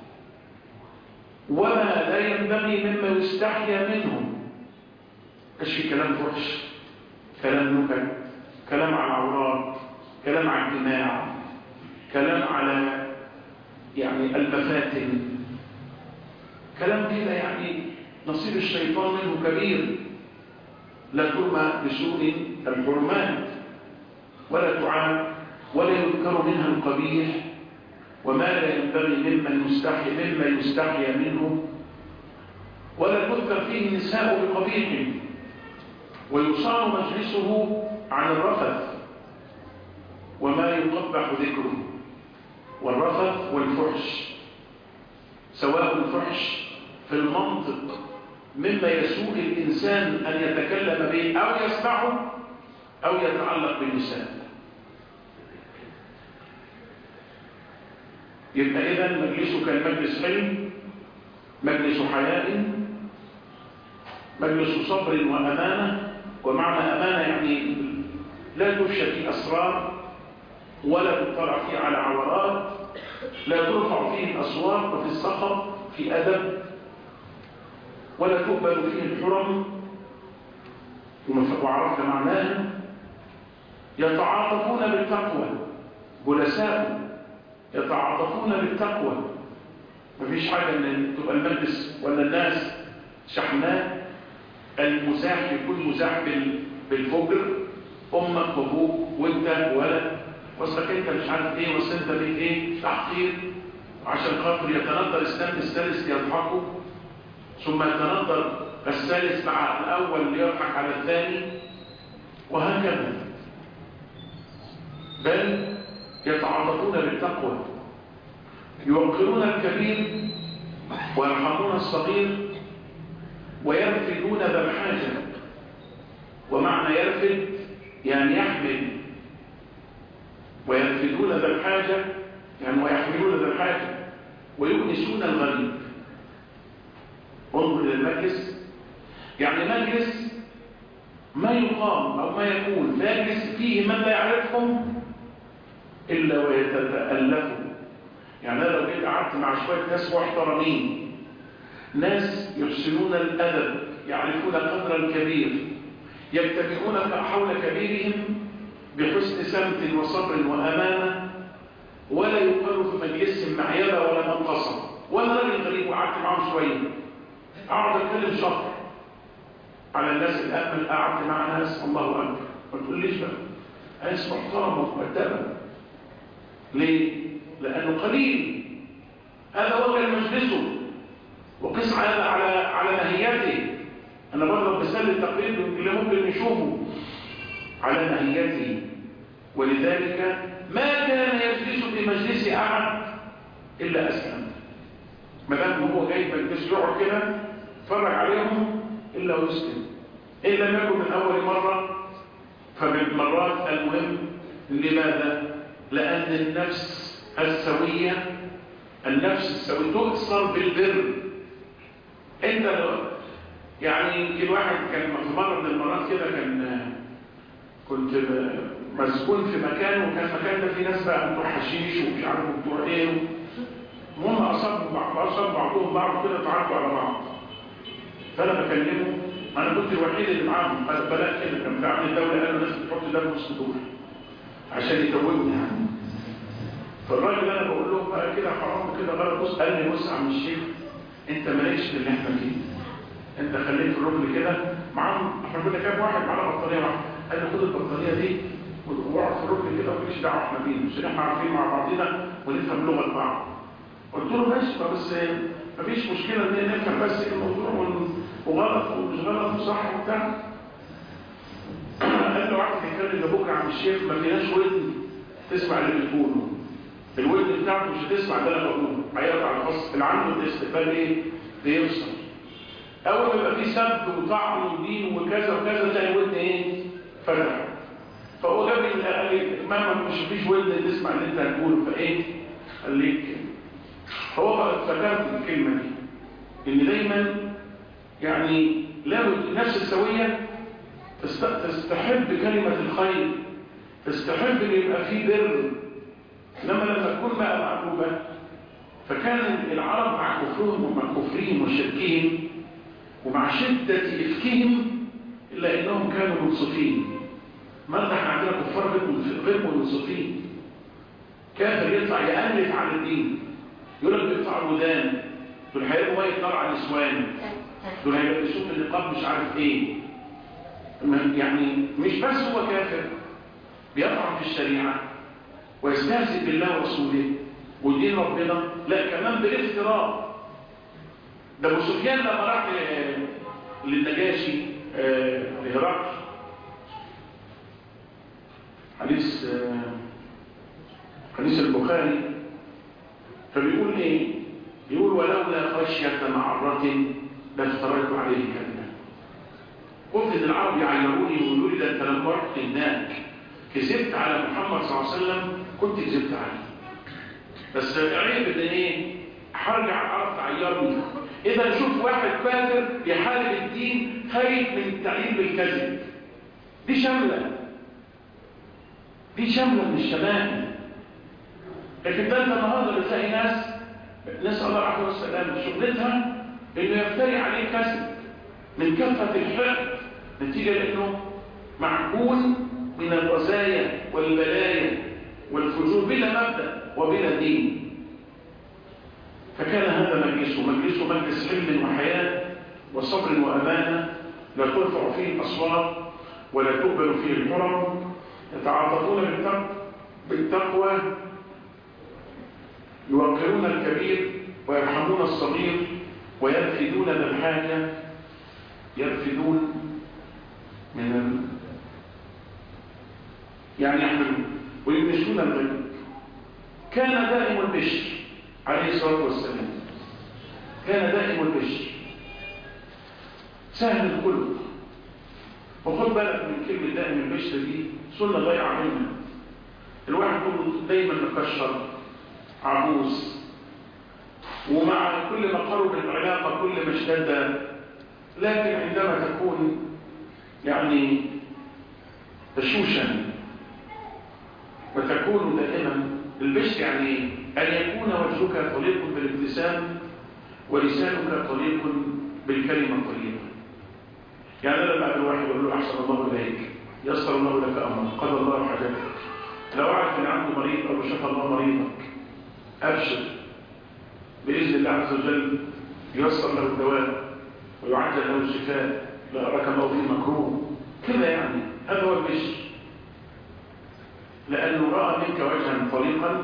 وما لا ينبغي مما يستحيا منه. ايش في كلام فحش، كلام نكت، كلام على العورات، كلام على الجماع، كلام على يعني المفاتن، كلام كده يعني نصيب الشيطان منه كبير. لا ترمى بسوء الحرمات ولا تعاب، ولا يذكر منها القبيح، وما لا ينبغي مما يستحيا منه، ولا تذكر فيه النساء بقبيح، ويصان مجلسه عن الرفث وما يقبح ذكره. والرفث والفحش، سواء الفحش في المنطق مما يسوء الإنسان أن يتكلم به أو يسمعه أو يتعلق بالنساء. يبقى إذن مجلسه كان مجلس علم، مجلس حياء، مجلس صبر وأمانة. ومعنى أمانة يعني لا تفشى فيه أسرار، ولا تطلع فيه على عورات، لا ترفع فيه الأصوات، وفي الصخب في أدب، ولا تقبل فيه الحرم. وعرفنا معناها. يتعاطفون بالتقوى، جلساء يتعاطفون بالتقوى. مفيش حاجة ان تبقى المجلس ولا الناس شحناء، المزاح يكون مزاح بالفجر، امك وابوك وانت ولد، وصلك انت مش عارف ايه، وصل انت بيك ايه، تحقير، عشان خاطر يتنظر السنة الثالث يضحكوا، ثم يتنظر الثالث مع الاول ليضحك على الثاني، وهكذا. بل يتعاطفون بالتقوى، يوقرون الكبير ويرحمون الصغير، ويرفدون ذا الحاجة. ومعنى يرفد يعني يحمل، ويرفدون ذا الحاجة يعني ويحملون ذا الحاجة، ويؤنسون الغريب. انظر إلى المجلس، يعني مجلس ما يقام أو ما يكون مجلس فيه من لا يعرفهم إلا ويتألفوا. يعني أنا لو جيت قعدت مع شوية ناس محترمين، ناس يحسنون الأدب، يعرفون قدر الكبير، يجتمعون حول كبيرهم بحسن سمت وصبر وأمانة، ولا يقال في مجلسهم معيبة ولا منقصة. وأنا راجل غريب وقعدت معهم شوية، أقعد أتكلم شهر على الناس الأمل، قعدت مع ناس الله أكبر، ما تقوليش بقى ناس محترمة ومؤدبة. ليه؟ لأنه قليل، هذا وجه مجلسه، وقس هذا على ماهيته. أنا بضرب مثال التقليد اللي ممكن نشوفه على ماهيته. ولذلك ما كان يجلس في مجلسي أحد إلا أسلم. ما دام هو جاي مجلس يقعد كده اتفرج عليهم إلا ويسلم، إن لم يكن من أول مرة فمن مرات. المهم لماذا؟ لأن النفس السوية تؤثر بالبر. انت يعني يمكن واحد كان في مرة من المرات كده كنت مسكون في مكان، وكان المكان ده فيه ناس بقى بتوع حشيش ومش عارف بتوع ايه، المهم اصاب بعضهم بعض كده، تعرفوا على بعض. فانا بكلمه، انا كنت الوحيد اللي معاهم، بلاء كده كان بتاع الدوله، قالوا الناس بتحط ده في الصدور عشان يتوبني يعني. فالراجل انا بقول له بقى كده حرام كده غلط، بص قال لي بص يا عم الشيخ، انت مالكش في اللي احنا فيه، انت خليك في الركن كده معاهم. احنا كنا كام واحد معانا بطاريه واحده، قال لي خد البطاريه دي واقعد في الركن كده وماليش دعوه احنا بينا، عشان احنا عارفين مع بعضنا ونفهم لغه بعض. قلت له ماشي، بس مفيش مشكله ان نفهم بس الموضوع وغلط ومش غلط وصح وبتاع. قال له واحد بيتكلم لبكره عن الشيخ ما فيناش ودن تسمع اللي بتقوله، الودن بتاعته مش هتسمع ده اللي بقوله، هيقطع الخص اللي عنده الاستقبال ايه؟ بيفصل. اول ما يبقى في سب وطعن ودين وكذا وكذا تلاقي الودن ايه؟ فتح. فهو جاب لي قال لي مهما مش فيش ودن تسمع اللي انت هتقوله، فايه؟ قال لي هو بقى افتكرت الكلمه دي ان دايما يعني لابد النفس السويه تستحب كلمه الخير، تستحب ان يبقى في بر. لما تكون بقى معقوبة، فكان العرب مع كفرهم ومع كفرهم وشركهم ومع شدة إفكهم إلا إنهم كانوا منصفين. مرة احنا عندنا كفار غير منصفين، كافر يطلع يألف على الدين، يقول لك بيقطع الودان، دول هيبقوا مية نار على النسوان، دول هيلبسوه في النقاب مش عارف ايه. يعني مش بس هو كافر بيطعن في الشريعة ويستهزئ بالله ورسوله ودين ربنا، لا كمان بالافتراء. ده ابو سفيان لما راح للنجاشي لهرقل، حديث البخاري، فبيقول ايه؟ يقول ولولا خشية معرة لافتريت عليه كذبا. قلت ان العرب يعيروني ويقولوا لي ده انت لما رحت هناك كذبت على محمد صلى الله عليه وسلم، كنت كذبت عليه، بس عيب ان ايه؟ هرجع العرب تعيرني. اذا نشوف واحد كافر يحارب الدين خايف من التعيين بالكذب، دي شامله من الشمال. لكن ده النهارده بتلاقي ناس نسال الله العافيه والسلام شغلتها انه يفتري عليه كذب من كثره الحقد، نتيجه لانه معجون من الرزايا والبلايا والفجور بلا مبدأ وبلا دين. فكان هذا مجلس حلم وحياة وصبر وأمانة، لا ترفع فيه الأصوات ولا تقبل فيه الحرم، يتعاطفون بالتقوى، يوقرون الكبير ويرحمون الصغير، ويرفدون ذا الحاجة، يرفدون من يعني يحملون ويمشون الغيب. كان دائم البشر عليه الصلاة والسلام، كان دائم البشر سهل الخلق. وخد بالك من كلمة دائم البشر دي، سنة ضيعة منها. الواحد كله دايما مكشر عبوس، ومع كل ما قرب العلاقة كل ما اشتد، لكن عندما تكون يعني بشوشا وتكون دائما البشر، يعني أن يكون وجهك طليق بالابتسام ولسانك طليق بالكلمة الطيبة. يعني لما أقابل واحد يقول له أحسن الله إليك، يسر الله لك أمرك، قضى الله حاجتك، لو أعرف أن عنده مريض أو شفى الله مريضك، أبشر بإذن الله عز وجل ييسر له الدواء ويعجل له الشفاء، لا أراك الله فيه مكروه كده. يعني هذا هو البشر، لأنه رأى منك وجها طليقا،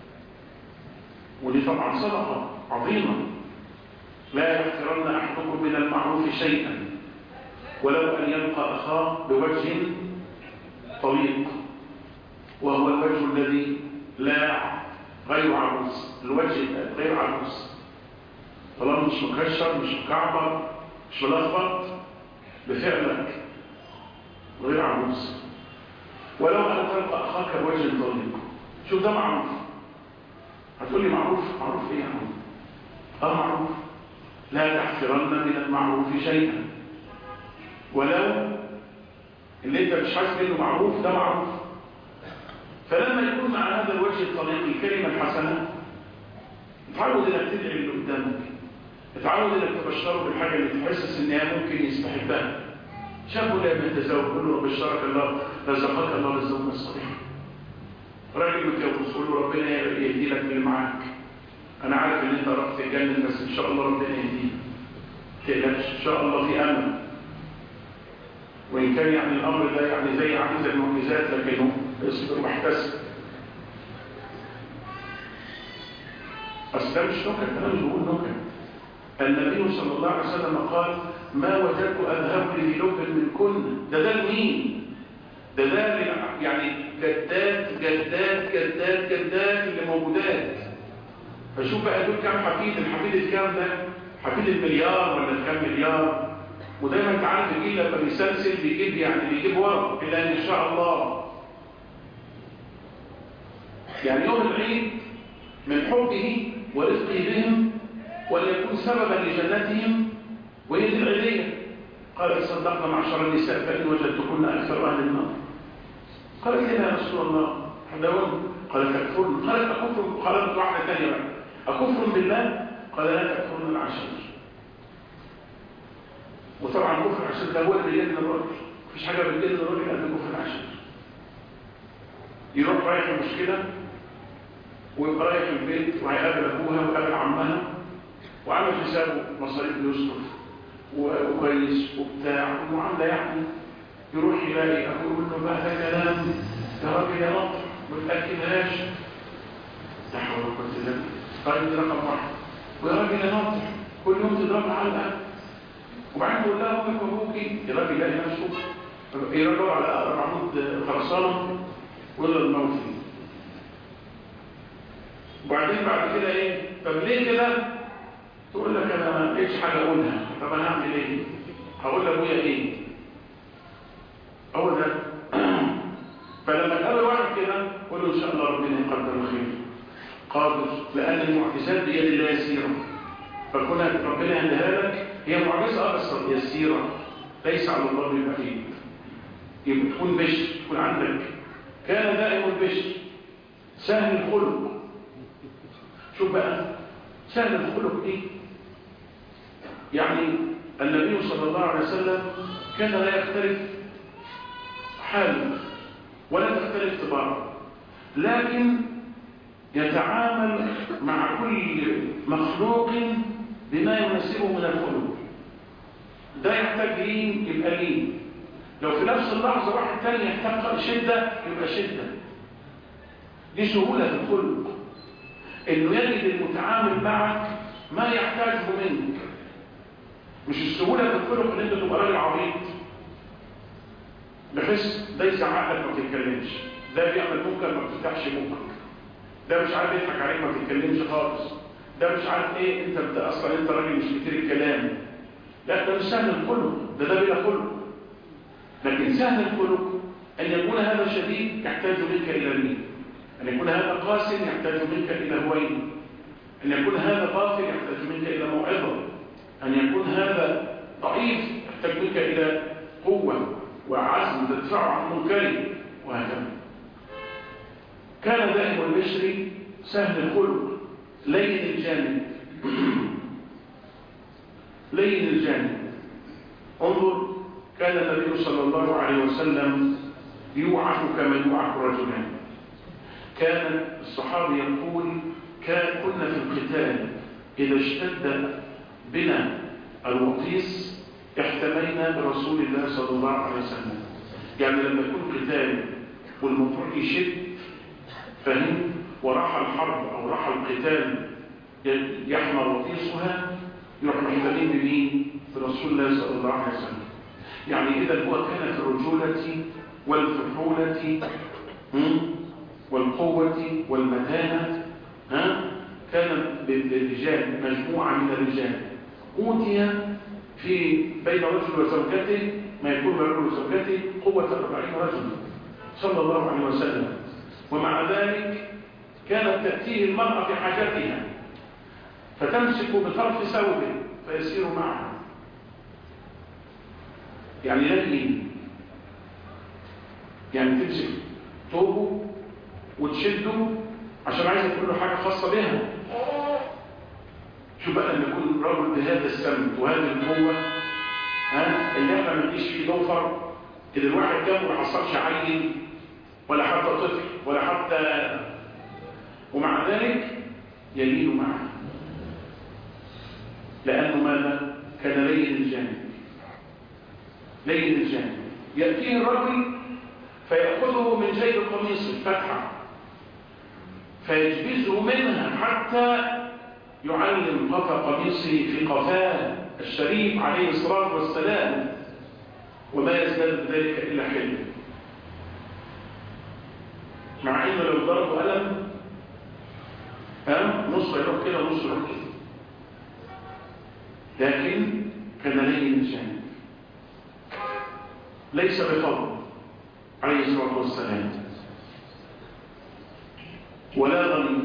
ودي طبعا صدقة عظيمة. لا يحقرن أحدكم من المعروف شيئا ولو أن يلقى أخاه بوجه طليق، وهو الوجه الذي لا غير عروس، الوجه غير عروس، طالما مش مكشر مش مكعبر مش ملخبط بفعلك غير عروس. ولو أن تلقى أخاك بوجه طليق، شوف ده معروف. هتقول لي معروف إيه يا عم؟ معروف. لا تحقرن من المعروف شيئا، ولو اللي انت مش حاسس انه معروف ده معروف. فلما يكون مع هذا الوجه الطليق الكلمة الحسنة، اتعود انك تدعي اللي قدامك، اتعود انك تبشره بالحاجة اللي تحسس ان هي ممكن يستحبها. شاب لما يتزوج قول له بشرك الله رزقك الله بالزوج الصالح. راجل متجوز قول له ربنا يهدي لك اللي معاك، انا عارف ان انت رحت الجنة بس ان شاء الله ربنا يهديك، تقلقش ان شاء الله في امل. وان كان يعني الامر ده يعني زي عجيز المعجزات لكنه اصبر واحتسب. اصل ده مش نكت، انا مش بقول نكت. النبي صلى الله عليه وسلم قال ما وجدت اذهب لي لب من كن. ده لمين؟ ده يعني جدات اللي موجودات. فشوف بقى دول كام حفيد، الحفيد الكام ده حفيد المليار ولا الكام مليار. ودايما انت عارف الجيل لما بيسلسل بيجيب ورق الا ان شاء الله. يعني يوم العيد من حبه ورزقه بهم وليكون سببا لجنتهم، وهي دي العيدية. قال صدقنا معشر النساء فإن وجدتكن أكثر أهل النار. قالت لنا يا رسول الله حدون، قالت تكفرن، قالت أكفر، قالت واحدة ثانية بقى أكفر بالله، قال لا تكفرن العشر. وطبعا كفر العشر ده هو اللي بيجنن الراجل، مفيش حاجة بتجنن الراجل قبل كفر العشر. يروح رايح المشكلة ويبقى رايح البيت وهيقابل أبوها وقابل عمها وعمل حسابه مصاريف يوسف وكويس وبتاع ومعاملة يعني. يروح يلاقي أبوه يقول له بقى ده كلام يا راجل يا نطر ما تأكلهاش. لا حول ولا قوة إلا بالله. قال دي رقم واحد. ويا راجل يا نطر كل يوم تضربها على الأكل. وبعدين يقول لها أمك وأبوكي الراجل يلاقي نفسه يرجعوا على أقرب عمود خرسانة ويضرب الموت فيه. وبعدين بعد كده إيه؟ طب ليه كده؟ تقول لك أنا ما لقيتش حاجة أقولها، طب أنا هعمل إيه؟ هقول لأبويا إيه؟ هو ده. فلما تقابل واحد كده قول له إن شاء الله ربنا يقدر الخير قادر، لأن المعجزات بيد الله يسيرة. فكونها ربنا يهديها لك هي معجزة بس يسيرة ليس على الله بالبعيد. يبقى تكون بشر، تكون عندك كان دائم البشر سهل الخلق. شوف بقى سهل الخلق ايه؟ يعني النبي صلى الله عليه وسلم كان لا يختلف حاله ولا تختلف طباعه، لكن يتعامل مع كل مخلوق بما يناسبه من الخلق. ده يحتاج لين يبقى لين، لو في نفس اللحظة واحد تاني يحتاج شدة يبقى شدة. دي سهولة الخلق، انه يجد المتعامل معك ما يحتاجه منك. مش السهولة في الخلق ان انت تبقى راجل عبيط بحس ده يزعق لك ما تتكلمش، ده بيعمل منكر ما بتفتحش بوقك، ده مش عارف يضحك عليك ما تتكلمش خالص، ده مش عارف ايه انت اصلا انت راجل مش كتير الكلام. لا ده مش سهل الخلق، ده بلا خلق. لكن سهل الخلق ان يكون هذا شديد يحتاج منك الى لين، ان يكون هذا قاسٍ يحتاج منك الى هوين، ان يكون هذا غافل يحتاج منك الى موعظه، ان يكون هذا ضعيف يحتاج منك الى قوه وعزم تدفعه عن منكره وهكذا. كان دائم البشري سهل الخلق لين الجانب. لين الجانب. انظر كان النبي صلى الله عليه وسلم يوعك كما يوعك رجلان. كان الصحابي يقول كنا في القتال إذا اشتد بنا الوطيس احتمينا برسول الله صلى الله عليه وسلم. يعني لما يكون قتال والموضوع يشد فهم وراح الحرب أو راح القتال يحمى وطيسها يروح محتمين بمين؟ برسول الله صلى الله عليه وسلم. يعني إذا هو كان في الرجولة والفحولة والقوة والمتانة كان للرجال مجموعة من الرجال أوتي في بين رجل وزوجته ما يكون بين رجل وزوجته قوة 40 رجل صلى الله عليه وسلم. ومع ذلك كانت تأتيه المرأة في حاجتها فتمسك بطرف ثوبه فيسير معها، يعني لين، يعني تمسك ثوبه وتشده عشان عايزة تقول له حاجة خاصة بها. شو بقى لما يكون رجل بهذا السمت وهذه القوة، اللي احنا ما نجيش فيه ضوفر اللي الواحد جنبه ما حصلش عيل ولا حتى طفل ولا حتى، ومع ذلك يلين معه لأنه ماذا؟ كان لين الجانب، لين الجانب. يأتيه الرجل فيأخذه من جيب القميص الفتحة فيجبزه منها حتى يعلم قفا قميصه في قفاه الشريف عليه الصلاة والسلام، وما يزداد ذلك إلا حلم، مع إنه لو ضربه ألم نص يروح كده ونص يروح كده، لكن كان لين الجانب ليس بفضل عليه الصلاة والسلام ولا ضمير.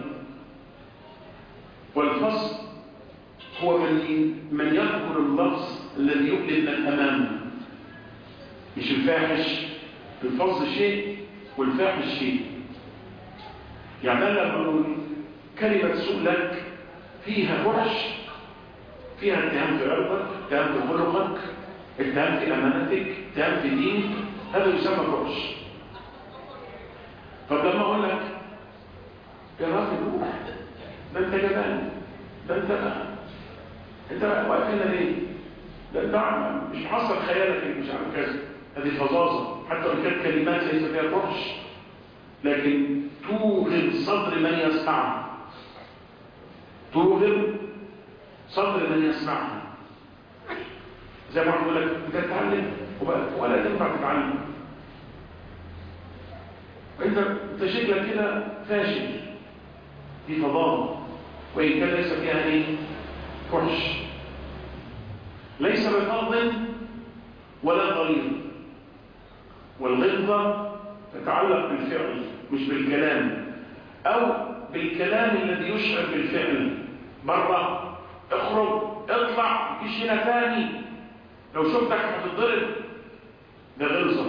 والفصل هو من يذكر اللفظ الذي يؤلم من أمامه، مش الفاحش. الفصل شيء والفاحش شيء. يعني أنا بقول كلمة سوء لك فيها فحش، فيها اتهام في عرضك، اتهام في خلقك، اتهام في أمانتك، اتهام في دينك، هذا يسمى فحش. طب لما أقول لك يا راجل روح، ده انت جبان، ده انت واقف هنا ليه؟ ده انت مش حصل خيالك مش عارف كذا، هذه فظاظه حتى وان كانت كلمات ليس فيها فحش، لكن توغل صدر من يسمعها، توغل صدر من يسمعها. زي ما بقول لك انت تتعلم ولا تنفع تتعلم، انت شكلك كده فاشل، دي فضاء وإن كان ليس فيها فحش، ليس بفضل ولا ضرير. والغلظة تتعلق بالفعل مش بالكلام، أو بالكلام الذي يشعر بالفعل. بره اخرج اطلع مفيش هنا تاني، لو شفتك هتتضرب، ده غلظة.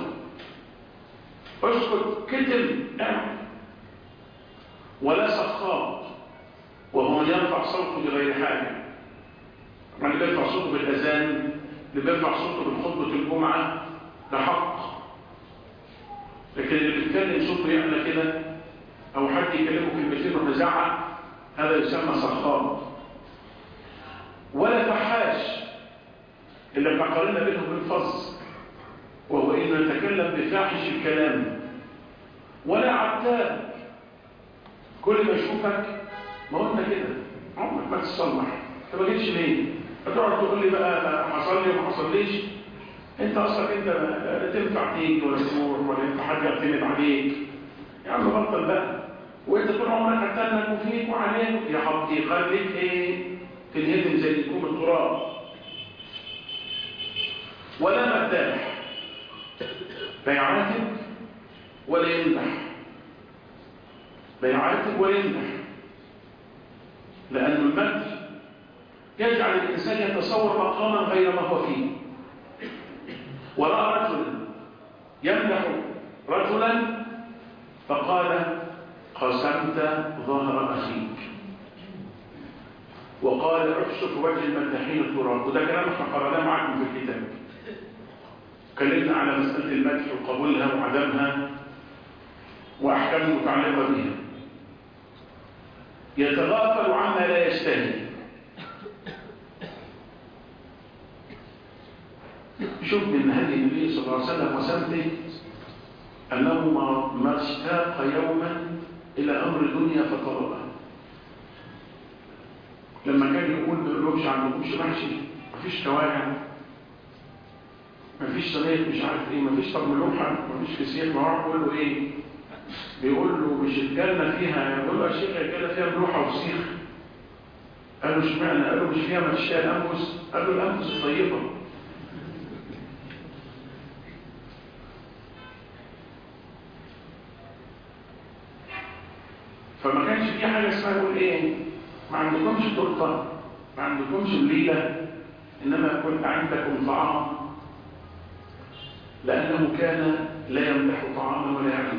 اسكت كتم اعمل. ولا سخاط وهو يرفع صوته بغير حاجة، طبعا اللي بيرفع صوته بالأذان، اللي بيرفع صوته بالخطبة الجمعة ده حق، لكن اللي بيتكلم صوته يعمل كده أو حد يكلمه كلمتين ونزعق هذا يسمى سخاط. ولا فحاش اللي قارنا بينه بالفصل وهو إنه يتكلم بفاحش الكلام. ولا عتاب كل ما يشوفك ما قلنا كده عمرك ما تتصلح، انت ما جيتش ليه؟ هتقعد تقول لي بقى حصل لي وما حصليش، انت اصلا انت لا تنفع تيجي ولا تروح ولا انت حد يعتمد عليك. يا عم بطل بقى، وانت طول عمرك هتنك وفيك وعليك يا حبيبي، خليك تنهدم زي نجوم التراب. ولا مداح، لا يعاتب ولا يمدح، لا يعاتب ولا يمدح، لأن المدح يجعل الإنسان يتصور مقاما غير ما هو فيه. ورأى رجلا يمدح رجلا فقال قسمت ظهر أخيك، وقال احسف وجه المداحين تراب. وده كلام احنا قرأناه معكم في الكتاب، اتكلمنا على مسألة المدح وقبولها وعدمها وأحكام متعلقة بها. يتغافل عما لا يستاهل. شوف من هدي النبي صلى الله عليه وسلم وسمته أنه ما اشتاق يوما إلى أمر الدنيا فطلبه. لما كان يقول بالربش عندكمش محشي، مفيش كواعب، مفيش صينية مش عارف ايه، مفيش طب ملوحة، مفيش فسيخ، ما هو يقول له ايه؟ بيقول له مش الجنة فيها، يقول له يا شيخ الجنة فيها ملوحة وسيخ. قال له اشمعنى؟ قال له مش فيها مشاة الأنفس؟ قال له الأنفس الطيبة. فما كانش في حاجة اسمها يقول ايه ما عندكمش تورته، ما عندكمش الليلة، إنما يكون عندكم طعام، لأنه كان لا يمدح طعاما ولا يعلم،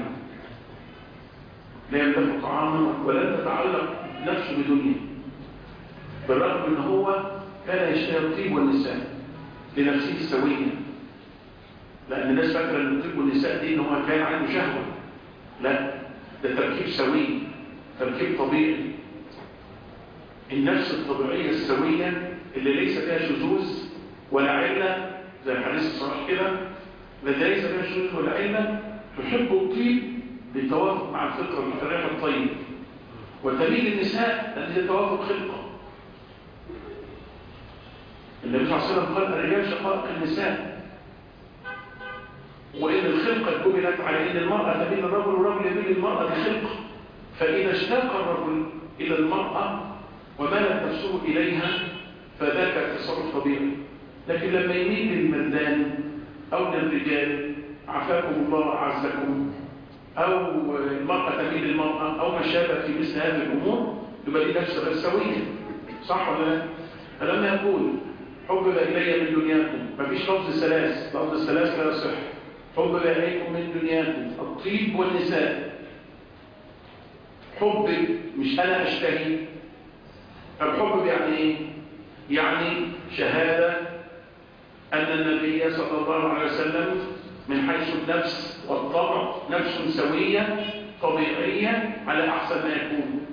لا يمدح طعاما ولن تتعلق نفسه بدنيا، بالرغم ان هو كان يشتهي الطيب والنساء لنفسه السوية. لأن الناس فاكرة ان الطيب والنساء دي ان هو كان عنده شهوة، لا، ده تركيب سوي، تركيب طبيعي. النفس الطبيعية السوية اللي ليس فيها شذوذ ولا علة، زي الحديث الصحيح كده، التي ليس فيها شذوذ ولا علة، تحب الطيب بالتوافق مع الفطرة الحرية الطيب، وتميل النساء التي تتوافق خلقه. النبي صلى الله عليه وسلم قال الرجال شقائق النساء، وإن الخلقة جبلت على إن المرأة تميل الرجل والرجل يميل المرأة لخلقه، فإذا اشتاق الرجل إلى المرأة ومالت نفسه إليها فذاك تصرف طبيعي. لكن لما يميل للمردان أو للرجال عافاكم الله عزكم، أو المرأة تميل للمرأة أو ما شابه في مثل هذه الأمور، يبقى دي نفس غير سوية، صح ولا لا؟ فلما يقول حبب إلي من دنياكم، مفيش لفظ ثلاث، لفظ الثلاث لا يصح. حبب إليكم من دنياكم الطيب والنساء، حب مش أنا أشتهي. الحب يعني إيه؟ يعني شهادة أن النبي صلى الله عليه وسلم من حيث النفس والطبع نفس سوية طبيعية على أحسن ما يكون.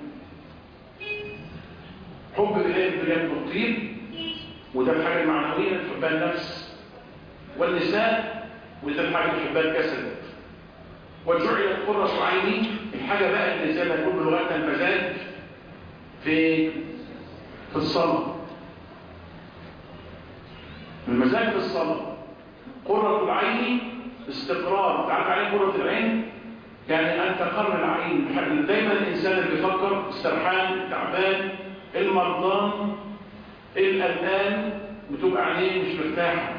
حب إليه بجانب الطيب، وده الحاجة المعنوية تحبها النفس، والنساء وده الحاجة تحبها الجسد. وجعلت قرة عيني، الحاجة بقى اللي زي ما يقول بلغتنا المزاج في الصلاة، المزاج في الصلاة. قرة العين استقرار، تعرف عليه قرة العين؟ يعني أن تقر العين. دايما الإنسان اللي بيفكر استرحان، تعبان، المرضان، القلقان، بتبقى عينيه مش مرتاحة،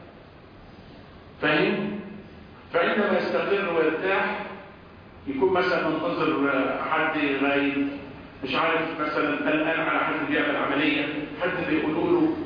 فاهم؟ فعندما يستقر ويرتاح يكون مثلا منتظر حد غايب، مش عارف، مثلا قلقان على حد بيعمل عملية، حد بيقولوا له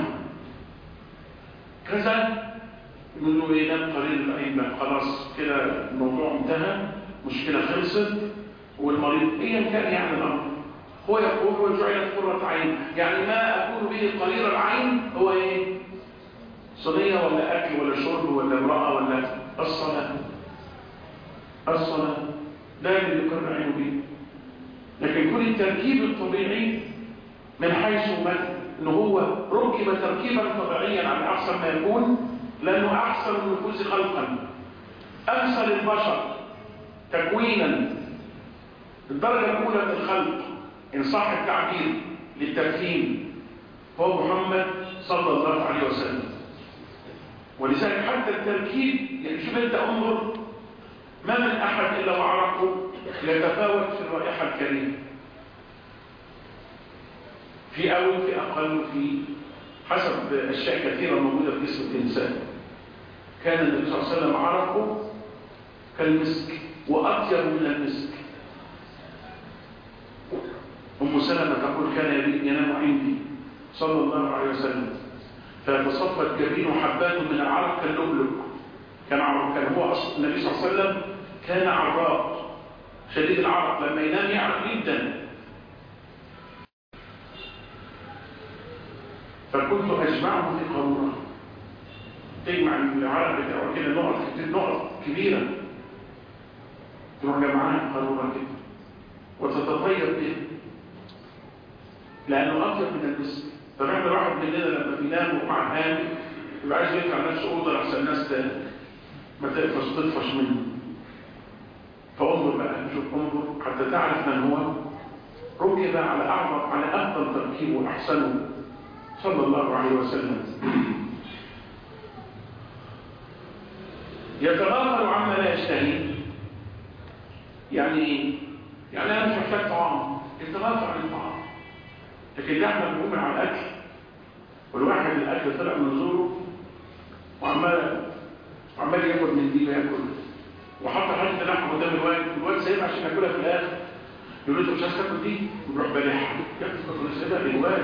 كذا، يقول له ايه، نام قليل العين بقى، خلاص كده الموضوع انتهى، مشكلة خلصت، والمريض ايا كان يعني الامر، هو يقول وجعلت قرة عين، يعني ما اكون به قليل العين هو ايه؟ صينية ولا اكل ولا شرب ولا امرأة ولا الصلاة. الصلاة لا يقر عينه به. لكن كل التركيب الطبيعي من حيث ان هو ركب تركيبا طبيعيا على احسن ما يكون، لانه احسن النفوس خلقا، امثل البشر تكوينا، الدرجه الاولى من الخلق ان صح التعبير للتفهيم هو محمد صلى الله عليه وسلم. ولذلك حتى التركيب، يعني شوف انت انظر، ما من احد الا وعرفه يتفاوت في الرائحه الكريمه، في أول في أقل، في حسب أشياء كثيرة موجودة في جسم الإنسان. كان النبي صلى الله عليه وسلم عرقه كالمسك وأطيب من المسك. أم سلمة تقول كان ينام عندي صلى الله عليه وسلم فيتصفت جبينه حبات من العرق كاللؤلؤ. كان هو أصل النبي صلى الله عليه وسلم كان عراق شديد العرق، لما ينام يعرق جدا. فكنت أجمعه في قارورة، تجمع العرق بتاعه كده نقط كبيرة، تروح جمعها قارورة كده وتتطيب به، لأنه أطيب من المسك. فنحن واحد مننا لما بينام ومع هام يبقى عايز يطلع نفسه أوضة لحسن الناس ما تطفش منه. فانظر بقى، شوف، انظر حتى تعرف من هو ركب على أعظم، على أفضل تركيب وأحسنه صلى الله عليه وسلم. يتغافل عما لا يشتهي، يعني ايه؟ يعني انا مش محتاج طعام، انت غافل عن الطعام. لكن ده احنا بنقوم على الاكل، والواحد الاكل طلع من زوره وعمال ياكل من دي وياكل، وحط حته لحمه قدام الواد سايبها عشان ياكلها في الاخر. يقول له انت مش عايز تاكل دي؟ ويروح بلعها ياكل سايبها للواد.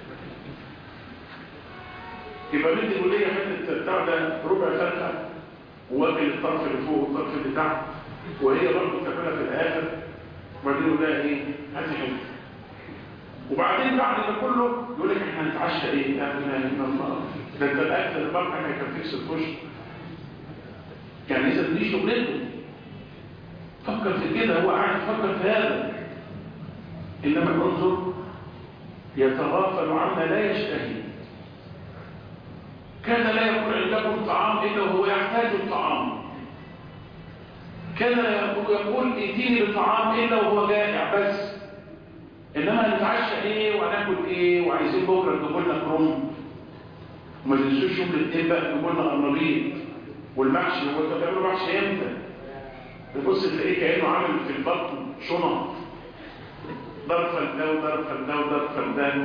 يبقى بنت الوليه حته بتاع ده ربع فرخه وواكل الطرف اللي فوق والطرف اللي تحت، وهي برضه تاكلها في الاخر. وبعدين يقول لها ايه؟ هاتي حته. وبعدين بعد ده كله يقول لك احنا هنتعشى ايه؟ لا اله الا الله، ده انت الاكل اللي بره حاجه يكفيك 6 اشهر. يعني اذا دي شغلته. فكر في كده، هو قاعد يفكر في هذا. انما انظر، يتغافل عما لا يشتهي. كان لا يكون عندكم طعام الا وهو يحتاج الطعام. كان لا يقول ائتيني بطعام الا وهو جائع بس. انما هنتعشى ايه وهناكل ايه وعايزين بكره تجيبوا لنا كرنب، وما تنسوش يوم الاثنين بقى تجيبوا لنا قرنبيط والمحشي. هو انتوا بتعملوا محشي امتى؟ تبص تلاقيه كانه عامل في البطن شنط، ضرب فلدان وضرب فلدان وضرب فلدان.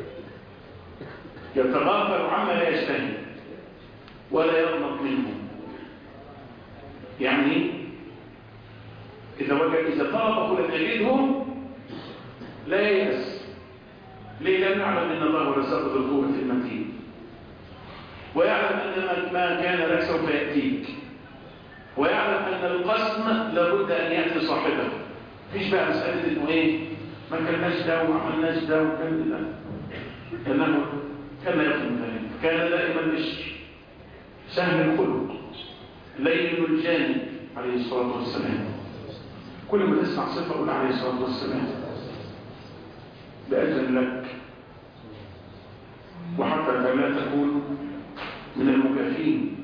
يتغافل عما لا يشتهي ولا يغنط منه. يعني إذا طلبه لم يجده لا ييأس. ليه؟ لأنه يعلم أن الله هو الرزاق ذو القوة المتين، ويعلم أن ما كان لك سوف يأتيك، ويعلم أن القسم لابد أن يأتي صاحبه. مفيش بقى مسألة إنه إيه؟ ما كناش ده وما عملناش ده وكان ده. لأنه كان يفهم ذلك. كان دائما بشر، سهل الخلق، لين الجانب عليه الصلاة والسلام. كل ما تسمع صفة قول عليه الصلاة والسلام بأجل لك، وحتى لا تكون من المكافين.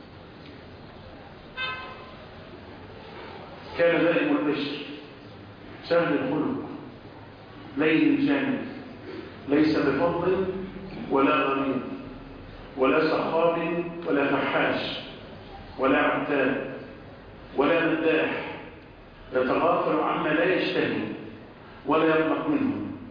كان دائم البشر، سهل الخلق، لين الجانب، ليس بفضل ولا غليظ ولا سخاب ولا فحاش ولا عتاب ولا مداح. يتغافل عما لا يشتهي ولا يقلق منه.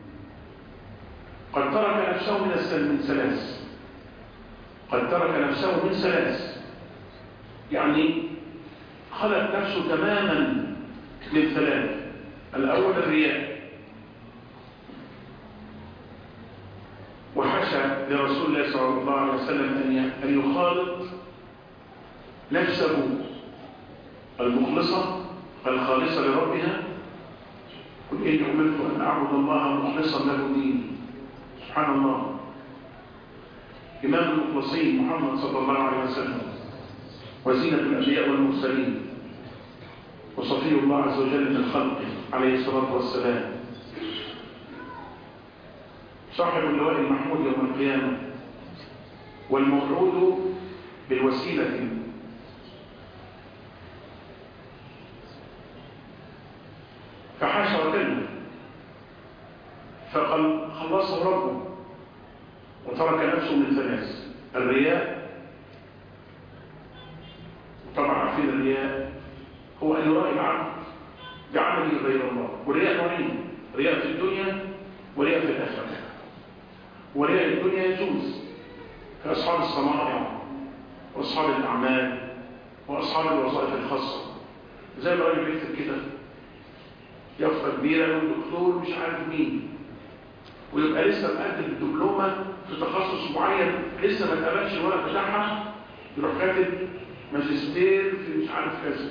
قد ترك نفسه من ثلاث. قد ترك نفسه من ثلاث، يعني خلق نفسه تماما من ثلاث. الأول الرياء، وحشى لرسول الله صلى الله عليه وسلم أن يخالط نفسه المخلصة الخالصة لربها. قل إني أمرت أن أعبد الله مخلصا له ديني. سبحان الله، إمام المخلصين محمد صلى الله عليه وسلم، وزينة الأنبياء والمرسلين، وصفي الله عز وجل من خلقه عليه الصلاة والسلام، صاحب اللواء المحمود يوم القيامة، والموعود بالوسيلة. فحاش وكلم، فخلصه ربه وترك نفسه من ثلاث: الرياء. طبعا عارفين الرياء هو أن يرائي العبد بعمله غير الله. والرياء نوعين: رياء في الدنيا ورياء في الآخرة. ورياء الدنيا يجوز كأصحاب الصنائع وأصحاب الأعمال وأصحاب الوظائف الخاصة، زي ما الراجل بيكتب كده يافطة كبيرة والدكتور مش عارف مين، ويبقى لسه مقدم الدبلومة في تخصص معين لسه ما اتقبلش الورق بتاعها، يروح كاتب ماجستير في مش عارف كذا.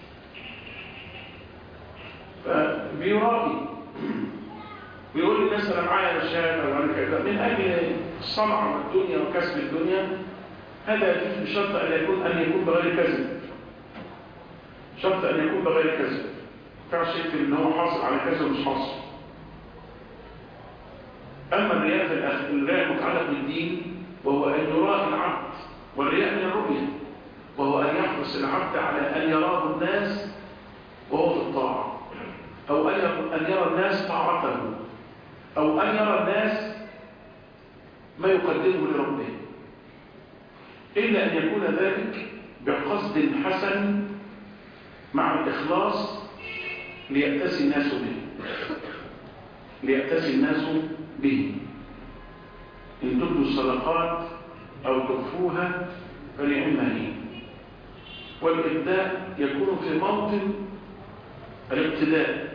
فبيرائي ويقول للناس انا معايا شهاده وانا كذا من اجل الصنعه والدنيا وكسب الدنيا. هذا يجوز بشرط ان يكون بغير كذب. شرط ان يكون بغير كذب. ما ينفعش يكتب ان هو حاصل على كذا ومش حاصل. اما الرياء المتعلق بالدين وهو ان يراه العبد، والرياء من الرؤيه، وهو ان يحرص العبد على ان يراه الناس وهو في الطاعه، او ان يرى الناس طاعته، أو أن يرى الناس ما يقدمه لربه، إلا أن يكون ذلك بقصد حسن مع الإخلاص ليأتسي الناس به، ليأتسي الناس به. إن تبدوا الصدقات أو تخفوها فنعم هي. والإبداء يكون في موطن الابتداء،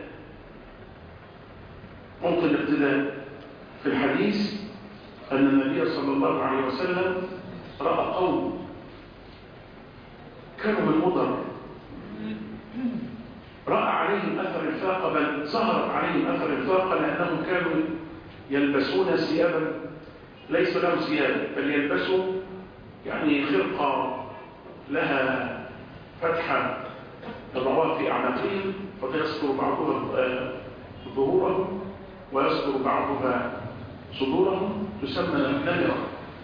موطن الابتداء. في الحديث أن النبي صلى الله عليه وسلم رأى قوم كانوا من مضر، رأى عليهم أثر الفاقة، بل ظهرت عليهم أثر الفاقة لأنهم كانوا يلبسون ثيابا ليس لهم ثياب، بل يلبسوا يعني خرقة لها فتحة تضعها في أعناقهم فتيسطر بعضها ظهورهم ويسطر بعضها صدورهم، تسمى النمرة،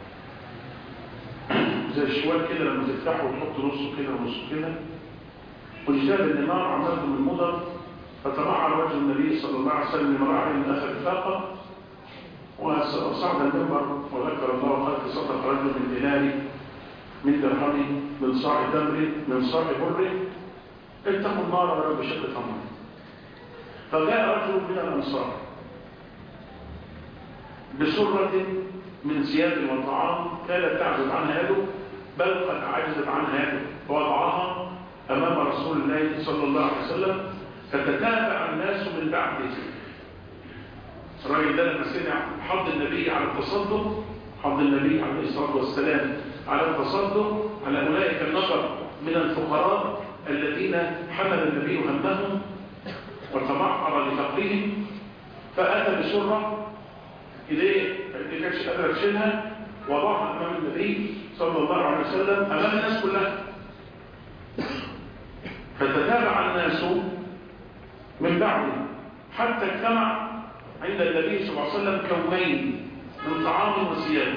زي الشوال كده لما تفتحه وتحط نصه كده ونصه كده. واجتاب النمار عملهم المضر، فتمعر وجه النبي صلى الله عليه وسلم لما رأى من أثر الفاقة، وصعد المنبر وذكر الله وقال تصدق رجل من دينار من درهم من صاع تمر من صاع بر اتقوا النار ولو بشق تمر. فجاء رجل من الأنصار بسرة من ثياب وطعام كانت تعجز عنها يده، بل قد عجزت عنها يده، فوضعها أمام رسول الله صلى الله عليه وسلم، فتتابع الناس من بعده. الراجل ده لما سمع حض النبي على التصدق، حض النبي عليه الصلاة والسلام على التصدق على أولئك النفر من الفقراء الذين حمل النبي همهم وتمعر لفقرهم، فأتى بسرة إليه اللي كانش قادر يشيلها، وضعها أمام النبي صلى الله عليه وسلم أمام الناس كلها. فتتابع الناس من بعده حتى اجتمع عند النبي صلى الله عليه وسلم كومين من طعام وثياب.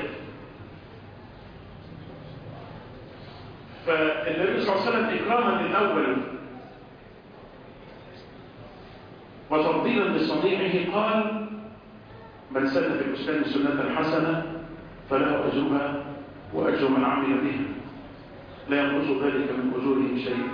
فالنبي صلى الله عليه وسلم إكراما للأول وتفضيلا لصنيعه قال: من سن في الإسلام سنة حسنة فله أجرها وأجر من عمل بها لا ينقص ذلك من أجورهم شيء،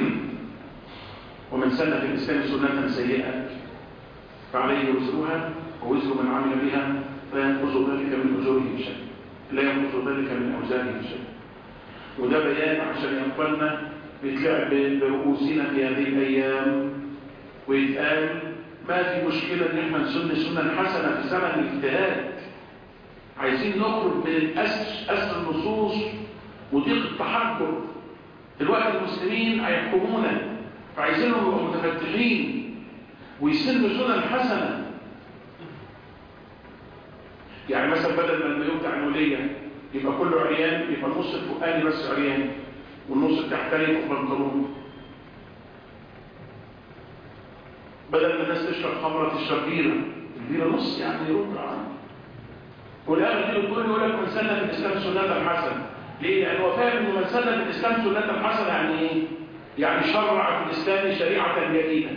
ومن سن في الإسلام سنة سيئة فعليه وزرها ووزر من عمل بها لا ينقص ذلك من أجورهم شيء، لا ينقص ذلك من أوزارهم شيء. وده بيان عشان يقبلنا بيتلعب برؤوسنا في هذه الأيام ويتقال ما في مشكلة ان احنا نسن سنة حسنة في زمن الاجتهاد. عايزين نخرج من أسر النصوص وضيق التحجر. دلوقتي المسلمين هيحكمونا، فعايزينهم يبقوا متفتحين ويسنوا سنة حسنة. يعني مثلا بدل ما المايوه بتاع الولية يبقى كله عريان، يبقى النص الفوقاني بس عريان والنص التحتاني فوق بنطلون. بدل ما الناس تشرب خمرة تشرب بيرة، البيرة نص يعني ربع. والآن دي الكل يقول لك من سنة في الإسلام سنة حسنة. ليه؟ لأنه فاهم إنه من سنة في الإسلام سنة حسنة يعني إيه؟ يعني شرع في الإسلام شريعة جديدة.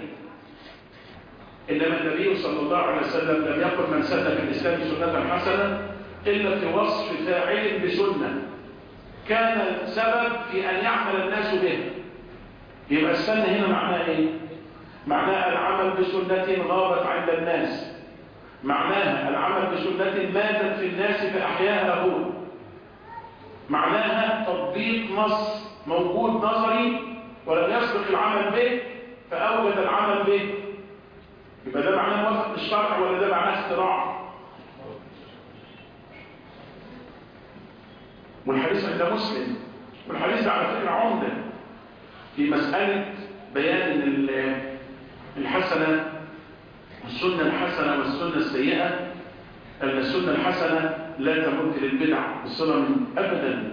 إنما النبي صلى الله عليه وسلم لم يقل من سنة في الإسلام سنة حسنة إلا في وصف فاعل بسنة كان سبب في أن يعمل الناس به. يبقى السنة هنا معناها إيه؟ معناها العمل بسنة غابت عند الناس، معناها العمل بسنة ماتت في الناس فأحياها هو، معناها تطبيق نص موجود نظري ولم يسبق العمل به فأوجد العمل به. يبقى ده معناه موافق الشرع ولا ده معناه اختراع؟ والحديث عند مسلم، والحديث على فكرة عمدة في مسألة بيان الحسنة السنة الحسنة والسنة السيئة. أن السنة الحسنة لا تمت للبدع بالصلة من أبدا،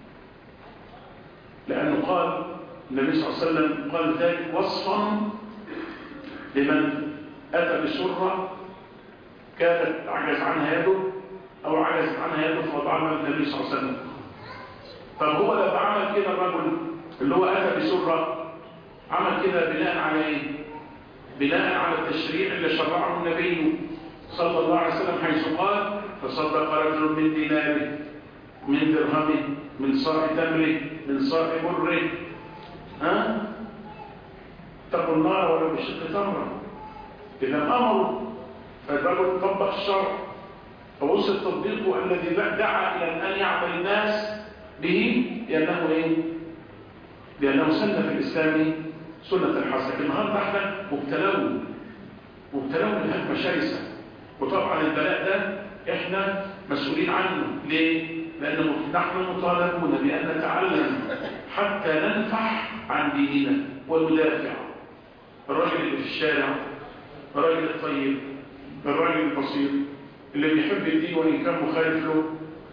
لأنه قال النبي صلى الله عليه وسلم قال ذلك وصفا لمن أتى بسرة كانت عجز عنها يده أو عجز عنها يده فوضعها النبي صلى الله عليه وسلم. طب هو لما عمل كده الرجل اللي هو أتى بسرة عمل كده بناء على إيه؟ بناء على التشريع اللي شرعه النبي صلى الله عليه وسلم، حيث قال تصدق رجل من ديناره من درهمه من صاع تمره من صاع بره. اتقوا النار ولو بشق تمرة. إذا أمروا فالرجل طبق الشرع، فوصل تطبيقه الذي دعا إلى أن يعمل الناس به لأنه إيه؟ لأنه سن في الإسلام سنة الحسنة. النهارده احنا مبتلون بهجمة شرسة، وطبعا البلاء ده احنا مسؤولين عنه. ليه؟ لأنه نحن مطالبون بأن نتعلم حتى ننفح عن ديننا وندافع. الراجل اللي في الشارع، الراجل الطيب، الراجل البسيط اللي بيحب الدين وإن كان مخالف له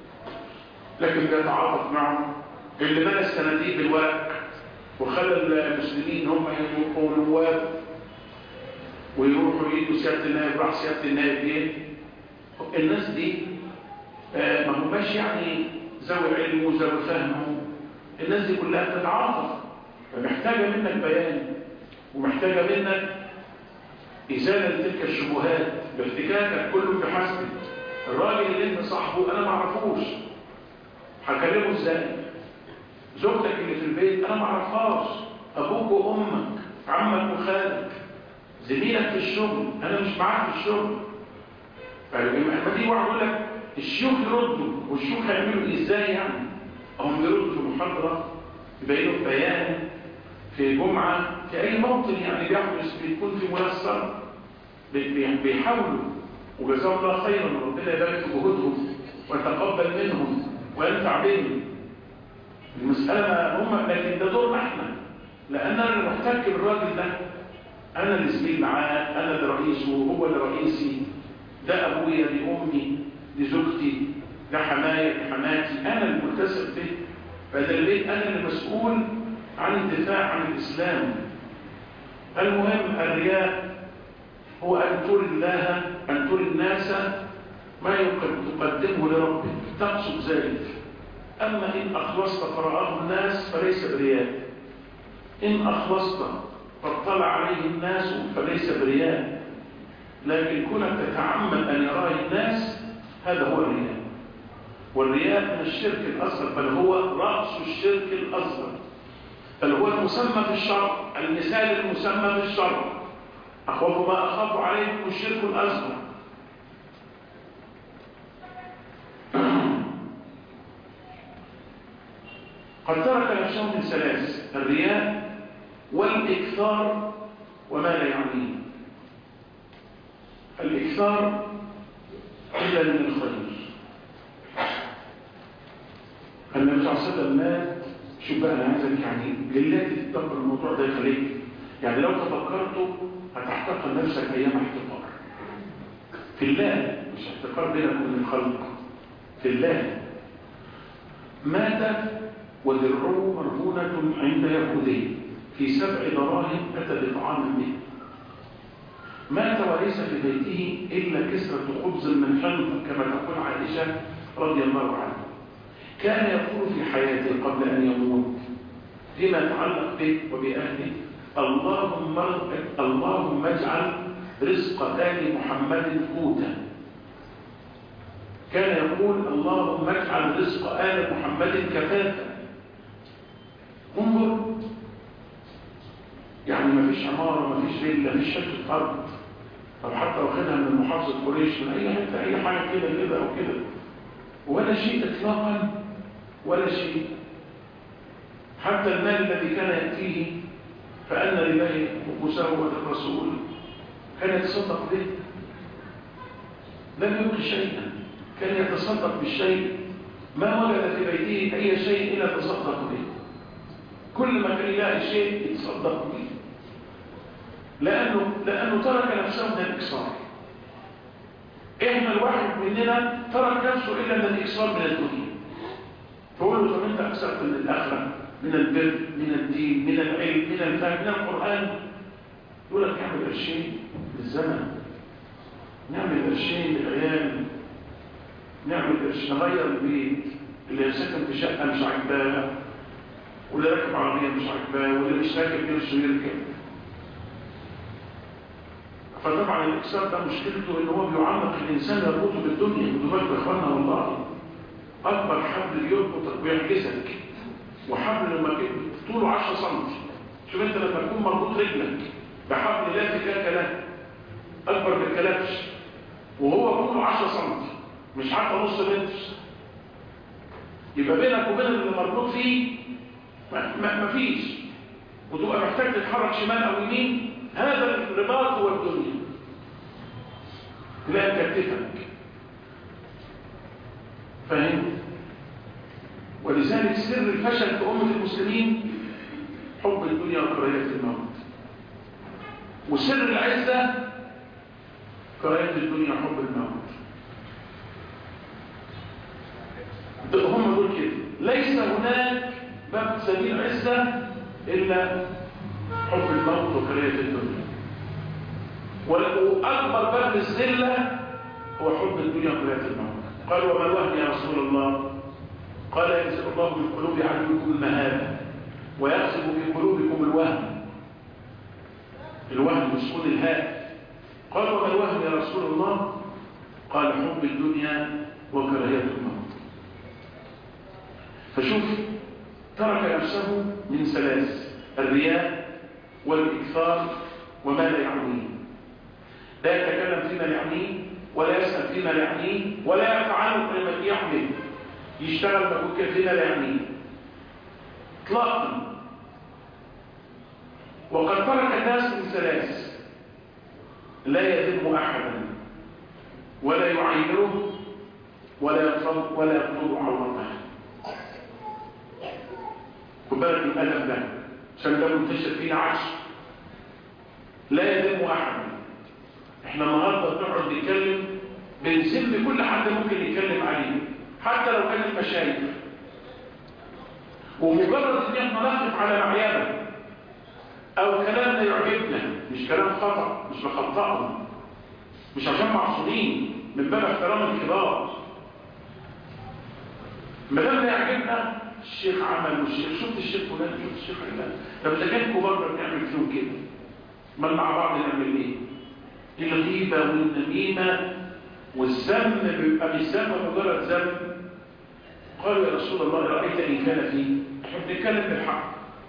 لكن بيتعاطف معه، اللي بنى الصناديق بالورق وخلى المسلمين هم يبقوا نواب ويروحوا يدوا سيادة النائب، راح سيادة النائب ايه؟ الناس دي ما هماش يعني ذوي علم وذوي فهم. الناس دي كلها بتتعاطف، فمحتاجة منك بيان ومحتاجة منك إزالة تلك الشبهات باحتكاكك كله بحسب. الراجل اللي انت صاحبه انا ما اعرفوش، هكلمه ازاي؟ زوجتك اللي في البيت انا ما اعرفهاش، ابوك وامك، عمك وخالك، زميلك في الشغل انا مش معاك في الشغل. فلما تيجي واحد يقول لك الشيوخ يردوا، والشيوخ هيعملوا ازاي يعني؟ هم بيردوا في محاضره، يبينوا في بيان، في جمعه، في اي موطن يعني بيحدث، بيكون في مناسبه بيحاولوا، وجزاهم الله خيرا، وربنا يبارك في جهودهم ويتقبل منهم وينفع بهم. المسألة هم، لكن ده دورنا احنا، لأن أنا اللي محتك بالراجل ده، أنا اللي زميل معاه، أنا اللي رئيسه، هو اللي رئيسي، ده أبويا، دي أمي، دي زوجتي، ده حماية، دي حماتي، أنا اللي ملتزم به. فإذا البيت أنا اللي مسؤول عن الدفاع عن الإسلام. المهم الرياء هو أن تري الله، أن تري الناس ما تقدمه لربك، تقصد ذلك. أما إن أخلصت فرآه الناس فليس برياء، إن أخلصت فاطلع عليه الناس فليس برياء. لكن كونك تتعمد أن يراه الناس هذا هو الرياء. والرياء من الشرك الأصغر، بل هو رأس الشرك الأصغر، بل هو المسمى في الشرع، المثال المسمى في الشرع. أخوف ما أخاف عليكم الشرك الأصغر. قد ترك نفسه من ثلاث: الرياء والإكثار وما لا يعنيه. الإكثار إلا من الخير. النبي صلى الله عليه وسلم مات، شوف بقى أنا عايزك يعني لله تتدبر الموضوع ده، يخليك يعني لو تفكرته هتحتقر نفسك أيام احتقار في الله، مش احتقار بينك وبين الخلق، في الله. مات ودرعه مرهونة عند يهودي في 7 دراهم أتى بطعام به. مات وليس في بيته إلا كسرة خبز من حنطة كما تقول عائشة رضي الله عنها. كان يقول في حياته قبل أن يموت فيما يتعلق به وبأهله: اللهم اجعل رزق آل محمد قوتا. كان يقول: اللهم اجعل رزق آل محمد كفافا. انظر، يعني ما فيش عمارة، ما فيش فيلا، ما فيش حتة أرض، أو حتى واخدها من محافظة قريش، من أي حتة، أي حاجة كده أو كده، ولا شيء إطلاقا، ولا شيء. حتى المال الذي كان يأتيه فأن لله خمسه وللرسول كان يتصدق به، لم يبق شيئا، كان يتصدق بالشيء، ما وجد في بيته أي شيء إلا تصدق به. كل ما كان يلاقي شيء يتصدق به، لأنه ترك نفسه من الإكثار. إحنا الواحد مننا ترك نفسه إلا من الإكثار من الدنيا. فقول له: طب أنت أكثرت من الآخرة، من البر، من الدين، من العلم، من الفهم، من القرآن. يقول لك: نعمل قرشين للزمن، نعمل قرشين للعيال، نعمل قرش نغير البيت، اللي ساكن في شقة مش عاجباه، واللي راكب عربية مش عاجباه، واللي مش راكب قرش يركب. فطبعا الإكثار ده مشكلته إن هو بيعلق الإنسان يربطه بالدنيا. ودلوقتي يا إخواننا والله أكبر حبل يربطك ويحجزك، وحبل لما طوله 10 سم شوف انت لما تكون مربوط رجلك بحبل لا فكاك له اكبر من الكلبش وهو طوله 10 سم مش حتى نص متر، يبقى بينك وبين اللي مربوط فيه مفيش، وتبقى محتاج تتحرك شمال او يمين. هذا الرباط هو الدنيا، لا تكتفك. فاهم؟ ولذلك سر الفشل في أمة المسلمين حب الدنيا وكراهية الموت، وسر العزة كراهية الدنيا وحب الموت. هم دول كده، ليس هناك باب سبيل عزة إلا حب الموت وكراهية الدنيا. وأكبر باب الذلة هو حب الدنيا وكراهية الموت. قال وما الوهن يا رسول الله؟ قال ينزع الله من قلوب عدوكم المهابة ويقصد في قلوبكم الوهن. الوهن مسكون الهاء. قال وما الوهن يا رسول الله؟ قال حب الدنيا وكراهية الموت. فشوف ترك نفسه من ثلاث: الرياء والإكثار وما لا يعنيه. لا يتكلم فيما يعنيه ولا يسأل فيما لا يعنيه ولا يفعل ما يحمل، يشتغل بقول فيما لا يعنيه اطلاقا. وقد ترك الناس من ثلاث: لا يذم احدا ولا يعيره ولا يطلب عورته. خد بالك من الادب ده عشان ده منتشر فينا عشر. لا يذم احدا. احنا النهارده بنقعد نتكلم بنذم كل حد ممكن يتكلم عليه حتى لو كان المشايخ، ومجرد ان احنا نقف على معيبه او كلامنا يعجبنا، مش كلام خطا، مش بخطئهم، مش عشان معصومين، من باب احترام الكبار. ما دام يعجبنا الشيخ عمل والشيخ شفت الشيخ فلان شفت الشيخ علان، طب اذا كان كبار بنعمل فيهم كده، امال مع بعض نعمل ايه؟ الغيبه والنميمه والذم بيبقى مش ذم مجرد ذم. قالوا يا رسول الله رايت ان كان فيه، احنا بنتكلم بالحق،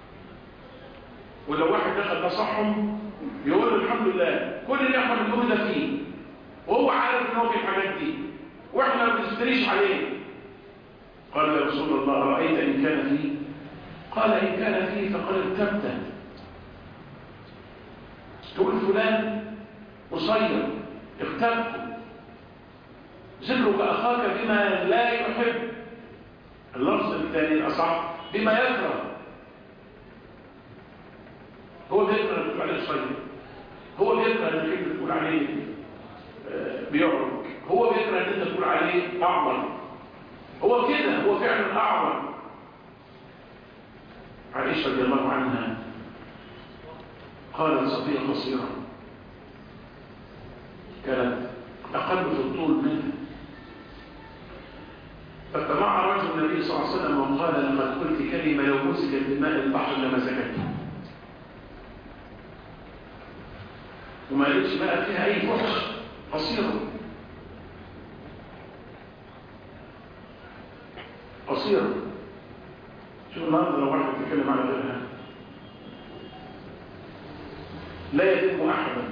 ولو واحد دخل نصحهم يقول له الحمد لله كل اللي احنا بنقوله ده فيه، وهو عارف ان هو في الحاجات دي واحنا ما بنستريش عليه. قال يا رسول الله رايت ان كان فيه؟ قال ان كان فيه فقد ارتبت. تقول فلان قصير اغتبته، ذكرك أخاك بما لا يحب، اللفظ الثاني الأصح بما يكره. هو بيكره أن تقول عليه صيد، هو بيكره أن انت تقول عليه بيعرج، هو بيكره أن انت تقول عليه أعور، هو كده، هو فعلا أعور. عائشة رضي الله عنها قالت صفية قصيرة كانت أقل في الطول منه، فاجتمع رجل النبي صلى الله عليه وسلم وقال لقد قلت كلمة لو مسكت بماء البحر لمسكتها، وما قالتش بقى فيها أي فحش، قصيرة قصيرة. شوف النهارده لو واحد بيتكلم على غيرها لا يذم أحدا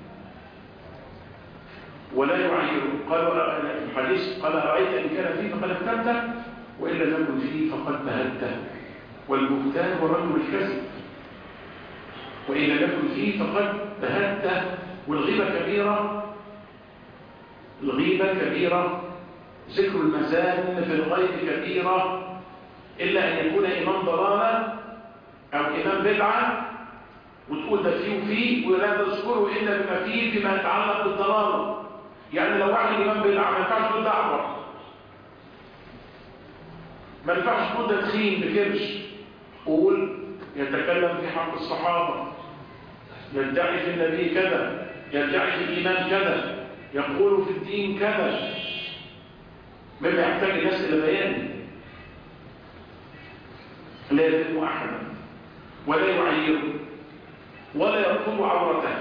ولا يعيره. قال الحديث قال رأيت إن كان فيه فقد اغتبته وإن لم يكن فيه فقد بهته. والبهتان هو رجل الكذب، وإن لم يكن فيه فقد بهته. والغيبة كبيرة، الغيبة كبيرة، ذكر المزان في الغيب كبيرة، إلا أن يكون إمام ضلالة أو إمام بدعة وتقول ده فيه وفيه ولا تذكره إلا بما فيه فيما يتعلق بالضلالة. يعني لو واحد إمام بدعة ما ينفعش تقول دعوة، ما ينفعش تقول ده تخين بكرش. قول يتكلم في حق الصحابة، يدعي في النبي كذا، يدعي في الإيمان كذا، يقول في الدين كذا، مما يحتاج الناس إلى بيان. لا يذم أحدا ولا يعيره ولا يرفض عورته.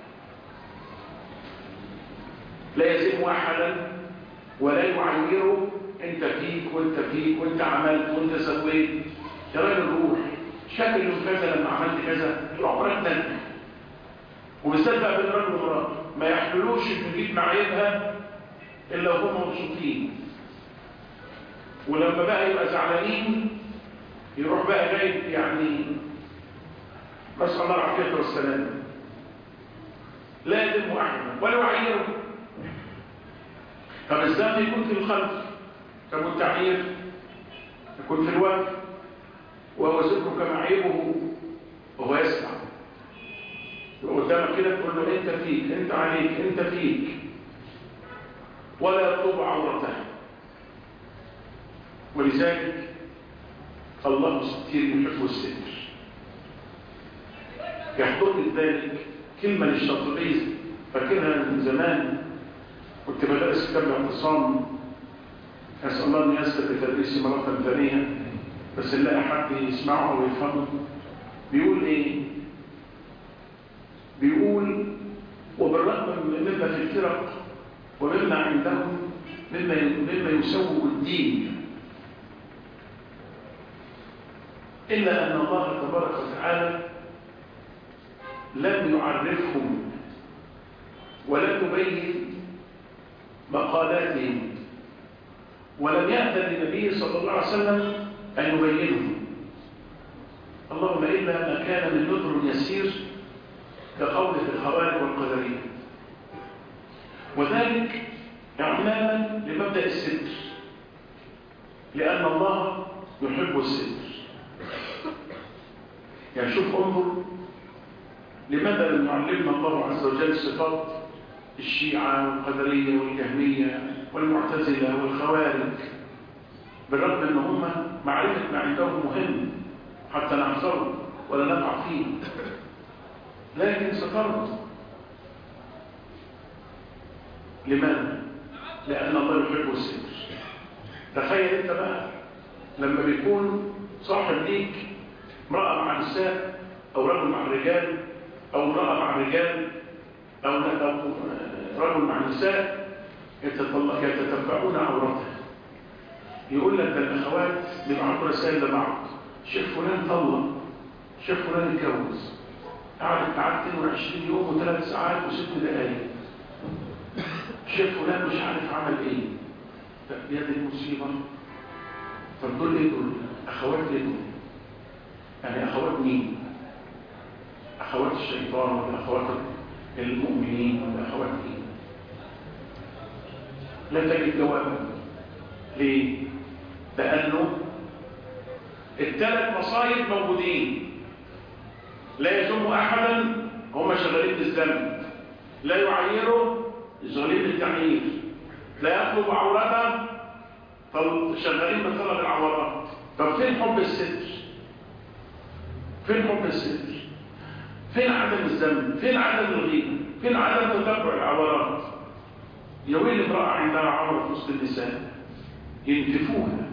لا يذم أحدا ولا يعيره، انت فيك وانت فيك وانت عملت وانت سويت. يا راجل روح شكل يوم كذا لما عملت كذا، العمرة تنجح. وبالذات بقى بين الراجل والمرأة ما يحملوش إنه يجيب معايبها إلا وهم مبسوطين. ولما بقى يبقى زعلانين يروح بقى جايب يعني نسأل الله العافية والسلامة، لا يدم أحدا ولا يعيره. طب الذنب يكون في الخلف، طب التعيير يكون في الوجه، وهو ذكرك معيبه وهو يسمع. وقدامك كده تقول له انت فيك، انت عليك، انت فيك، ولا يطلب عورته. ولذلك الله ستير يحب الستر. يحضرني ذلك كلمة للشاطبية فاكرها من زمان، كنت بدرس كتاب الاعتصام، أسأل الله أن يسر بتدريسي مرة ثانية بس نلاقي حد يسمعه ويفهمه. بيقول إيه؟ بيقول وبالرغم مما في الفرق ومما عندهم مما يسوق الدين، إلا أن الله تبارك وتعالى لم يعرفهم ولم يبين مقالاتهم، ولم يأذن للنبي صلى الله عليه وسلم أن يبينهم. اللهم إلا ما كان من نذر يسير كقول في الخوارج والقدرية، وذلك إعمالا لمبدأ الستر، لأن الله يحب الستر. يعني شوف انظر لماذا لم يعلمنا الله عز وجل صفات الشيعة والقدرية والجهمية والمعتزلة والخوارج، بالرغم ان هم معرفة ما عندهم مهم حتى نحذره ولا نقع فيه، لكن سترنا. لماذا؟ لأن الله يحب الستر. تخيل انت بقى لما بيكون صاحب ليك امرأة مع نساء أو رجل مع الرجال أو امرأة مع الرجال أو رجل مع نساء يتتبعون عورته، يقول لك ده الأخوات بيبعتوا رسائل لبعض، شيخ فلان طلق، شيخ فلان اتجوز، قعدت 22 يوم و3 ساعات و6 دقائق، شيخ فلان مش عارف عمل ايه. يا دي المصيبة. طب دول ايه دول؟ أخوات ايه دول؟ يعني أخوات مين؟ أخوات الشيطان ولا أخوات المؤمنين ولا أخوات مين؟ لا تجد جوابا. ليه؟ لأنه الثلاث مصايب موجودين، لا يذم أحدا هم شغالين بالذنب، لا يعيروا شغالين بالتعيير، لا يطلب عورته شغالين بطلب العورات. طب فين حب الستر؟ فين حب الستر؟ فين عدم الذنب؟ فين عدم الغيبة؟ فين عدم تتبع العورات؟ يا ويل امرأة عندها عورة في وسط النساء ينتفوها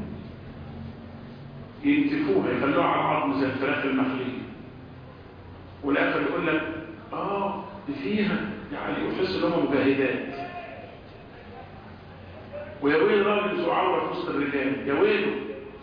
يخلوها على العظم زي الفراخ المخلية، والآخر يقول لك دي فيها يعني يحس ان هم مجاهدات. ويا ويل راجل ذو عورة في وسط الرجال، يا ويله.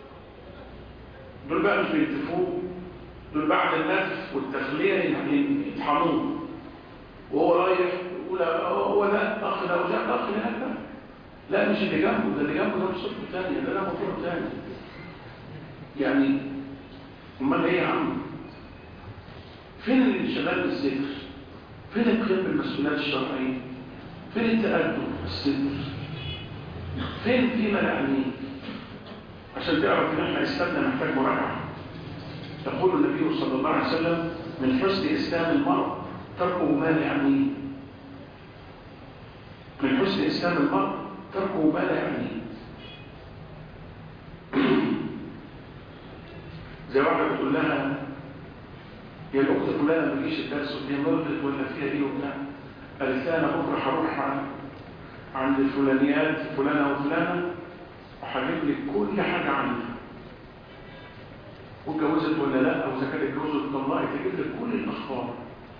دول بقى مش بينتفوه، دول بعد النفس والتخلية يعني يطحنوه، وهو رايح يقول هو ده اخ ده وجاء اخ ده. لا مش اللي جنبه ده، اللي جنبه ده مش صوته ثاني، ده موضوع ثاني. يعني امال ايه يا عم؟ فين الانشغال بالذكر؟ فين القيام بالمسؤوليات الشرعيه؟ فين التأدب بالستر؟ فين فيما يعنيه؟ عشان تعرف ان احنا اسلامنا محتاج مراجعه. يقول النبي صلى الله عليه وسلم من حسن اسلام المرء تركه ما لا يعنيه. من حسن اسلام المرء تركه ما لا يعنيه. زي واحده بتقول لها يا الاخت فلانه ما تجيش الدرس، وهي مرضت ولا فيها ايه وبتاع، قالت لها انا بكره هروح عند الفلانيات فلانه وفلانه وهجيب لك كل حاجه عنها، واتجوزت ولا لا، او اذا كانت اتجوزت طلقت، تجيب لك كل الاخبار.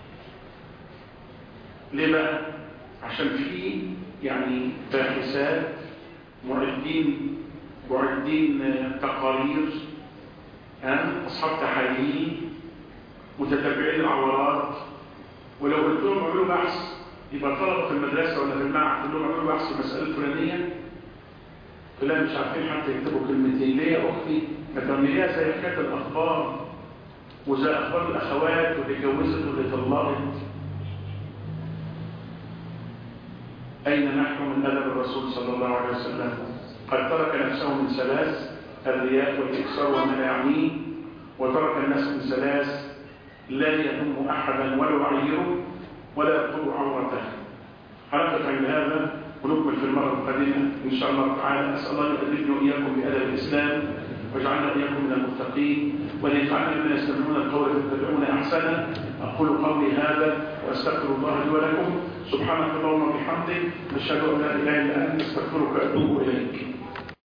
ليه بقى؟ عشان في يعني باحثات معدين تقارير أصحاب تحاليل متتبعين العورات، ولو قلت لهم اعملوا بحث يبقى طلبة في المدرسة ولا في المعهد قلت لهم اعملوا بحث في المسألة الفلانية فلا مش عارفين حتى يكتبوا كلمتين. ليه يا أختي؟ متعمليها زي حكاية الأخبار وزي أخبار الأخوات واللي اتجوزت واللي طلقت. أين نحن من أدب الرسول صلى الله عليه وسلم؟ قد ترك نفسه من ثلاث: الرياء والإكثار وما لا يعنيه، وترك الناس من ثلاث: لا يهم أحدا ولا يعيره ولا يطلب عورته. حلقة عن هذا ونكمل في المرة القادمة إن شاء الله تعالى. أسأل الله يؤدبني وإياكم بأدب الإسلام واجعلنا إياكم من المتقين وأن يجعلنا ممن يستمعون القول فيتبعون أحسنه. أقول قولي هذا وأستغفر الله لي ولكم. سبحانك اللهم وبحمدك، نشهد أن لا إله إلا أنت، نستغفرك وأتوب إليك.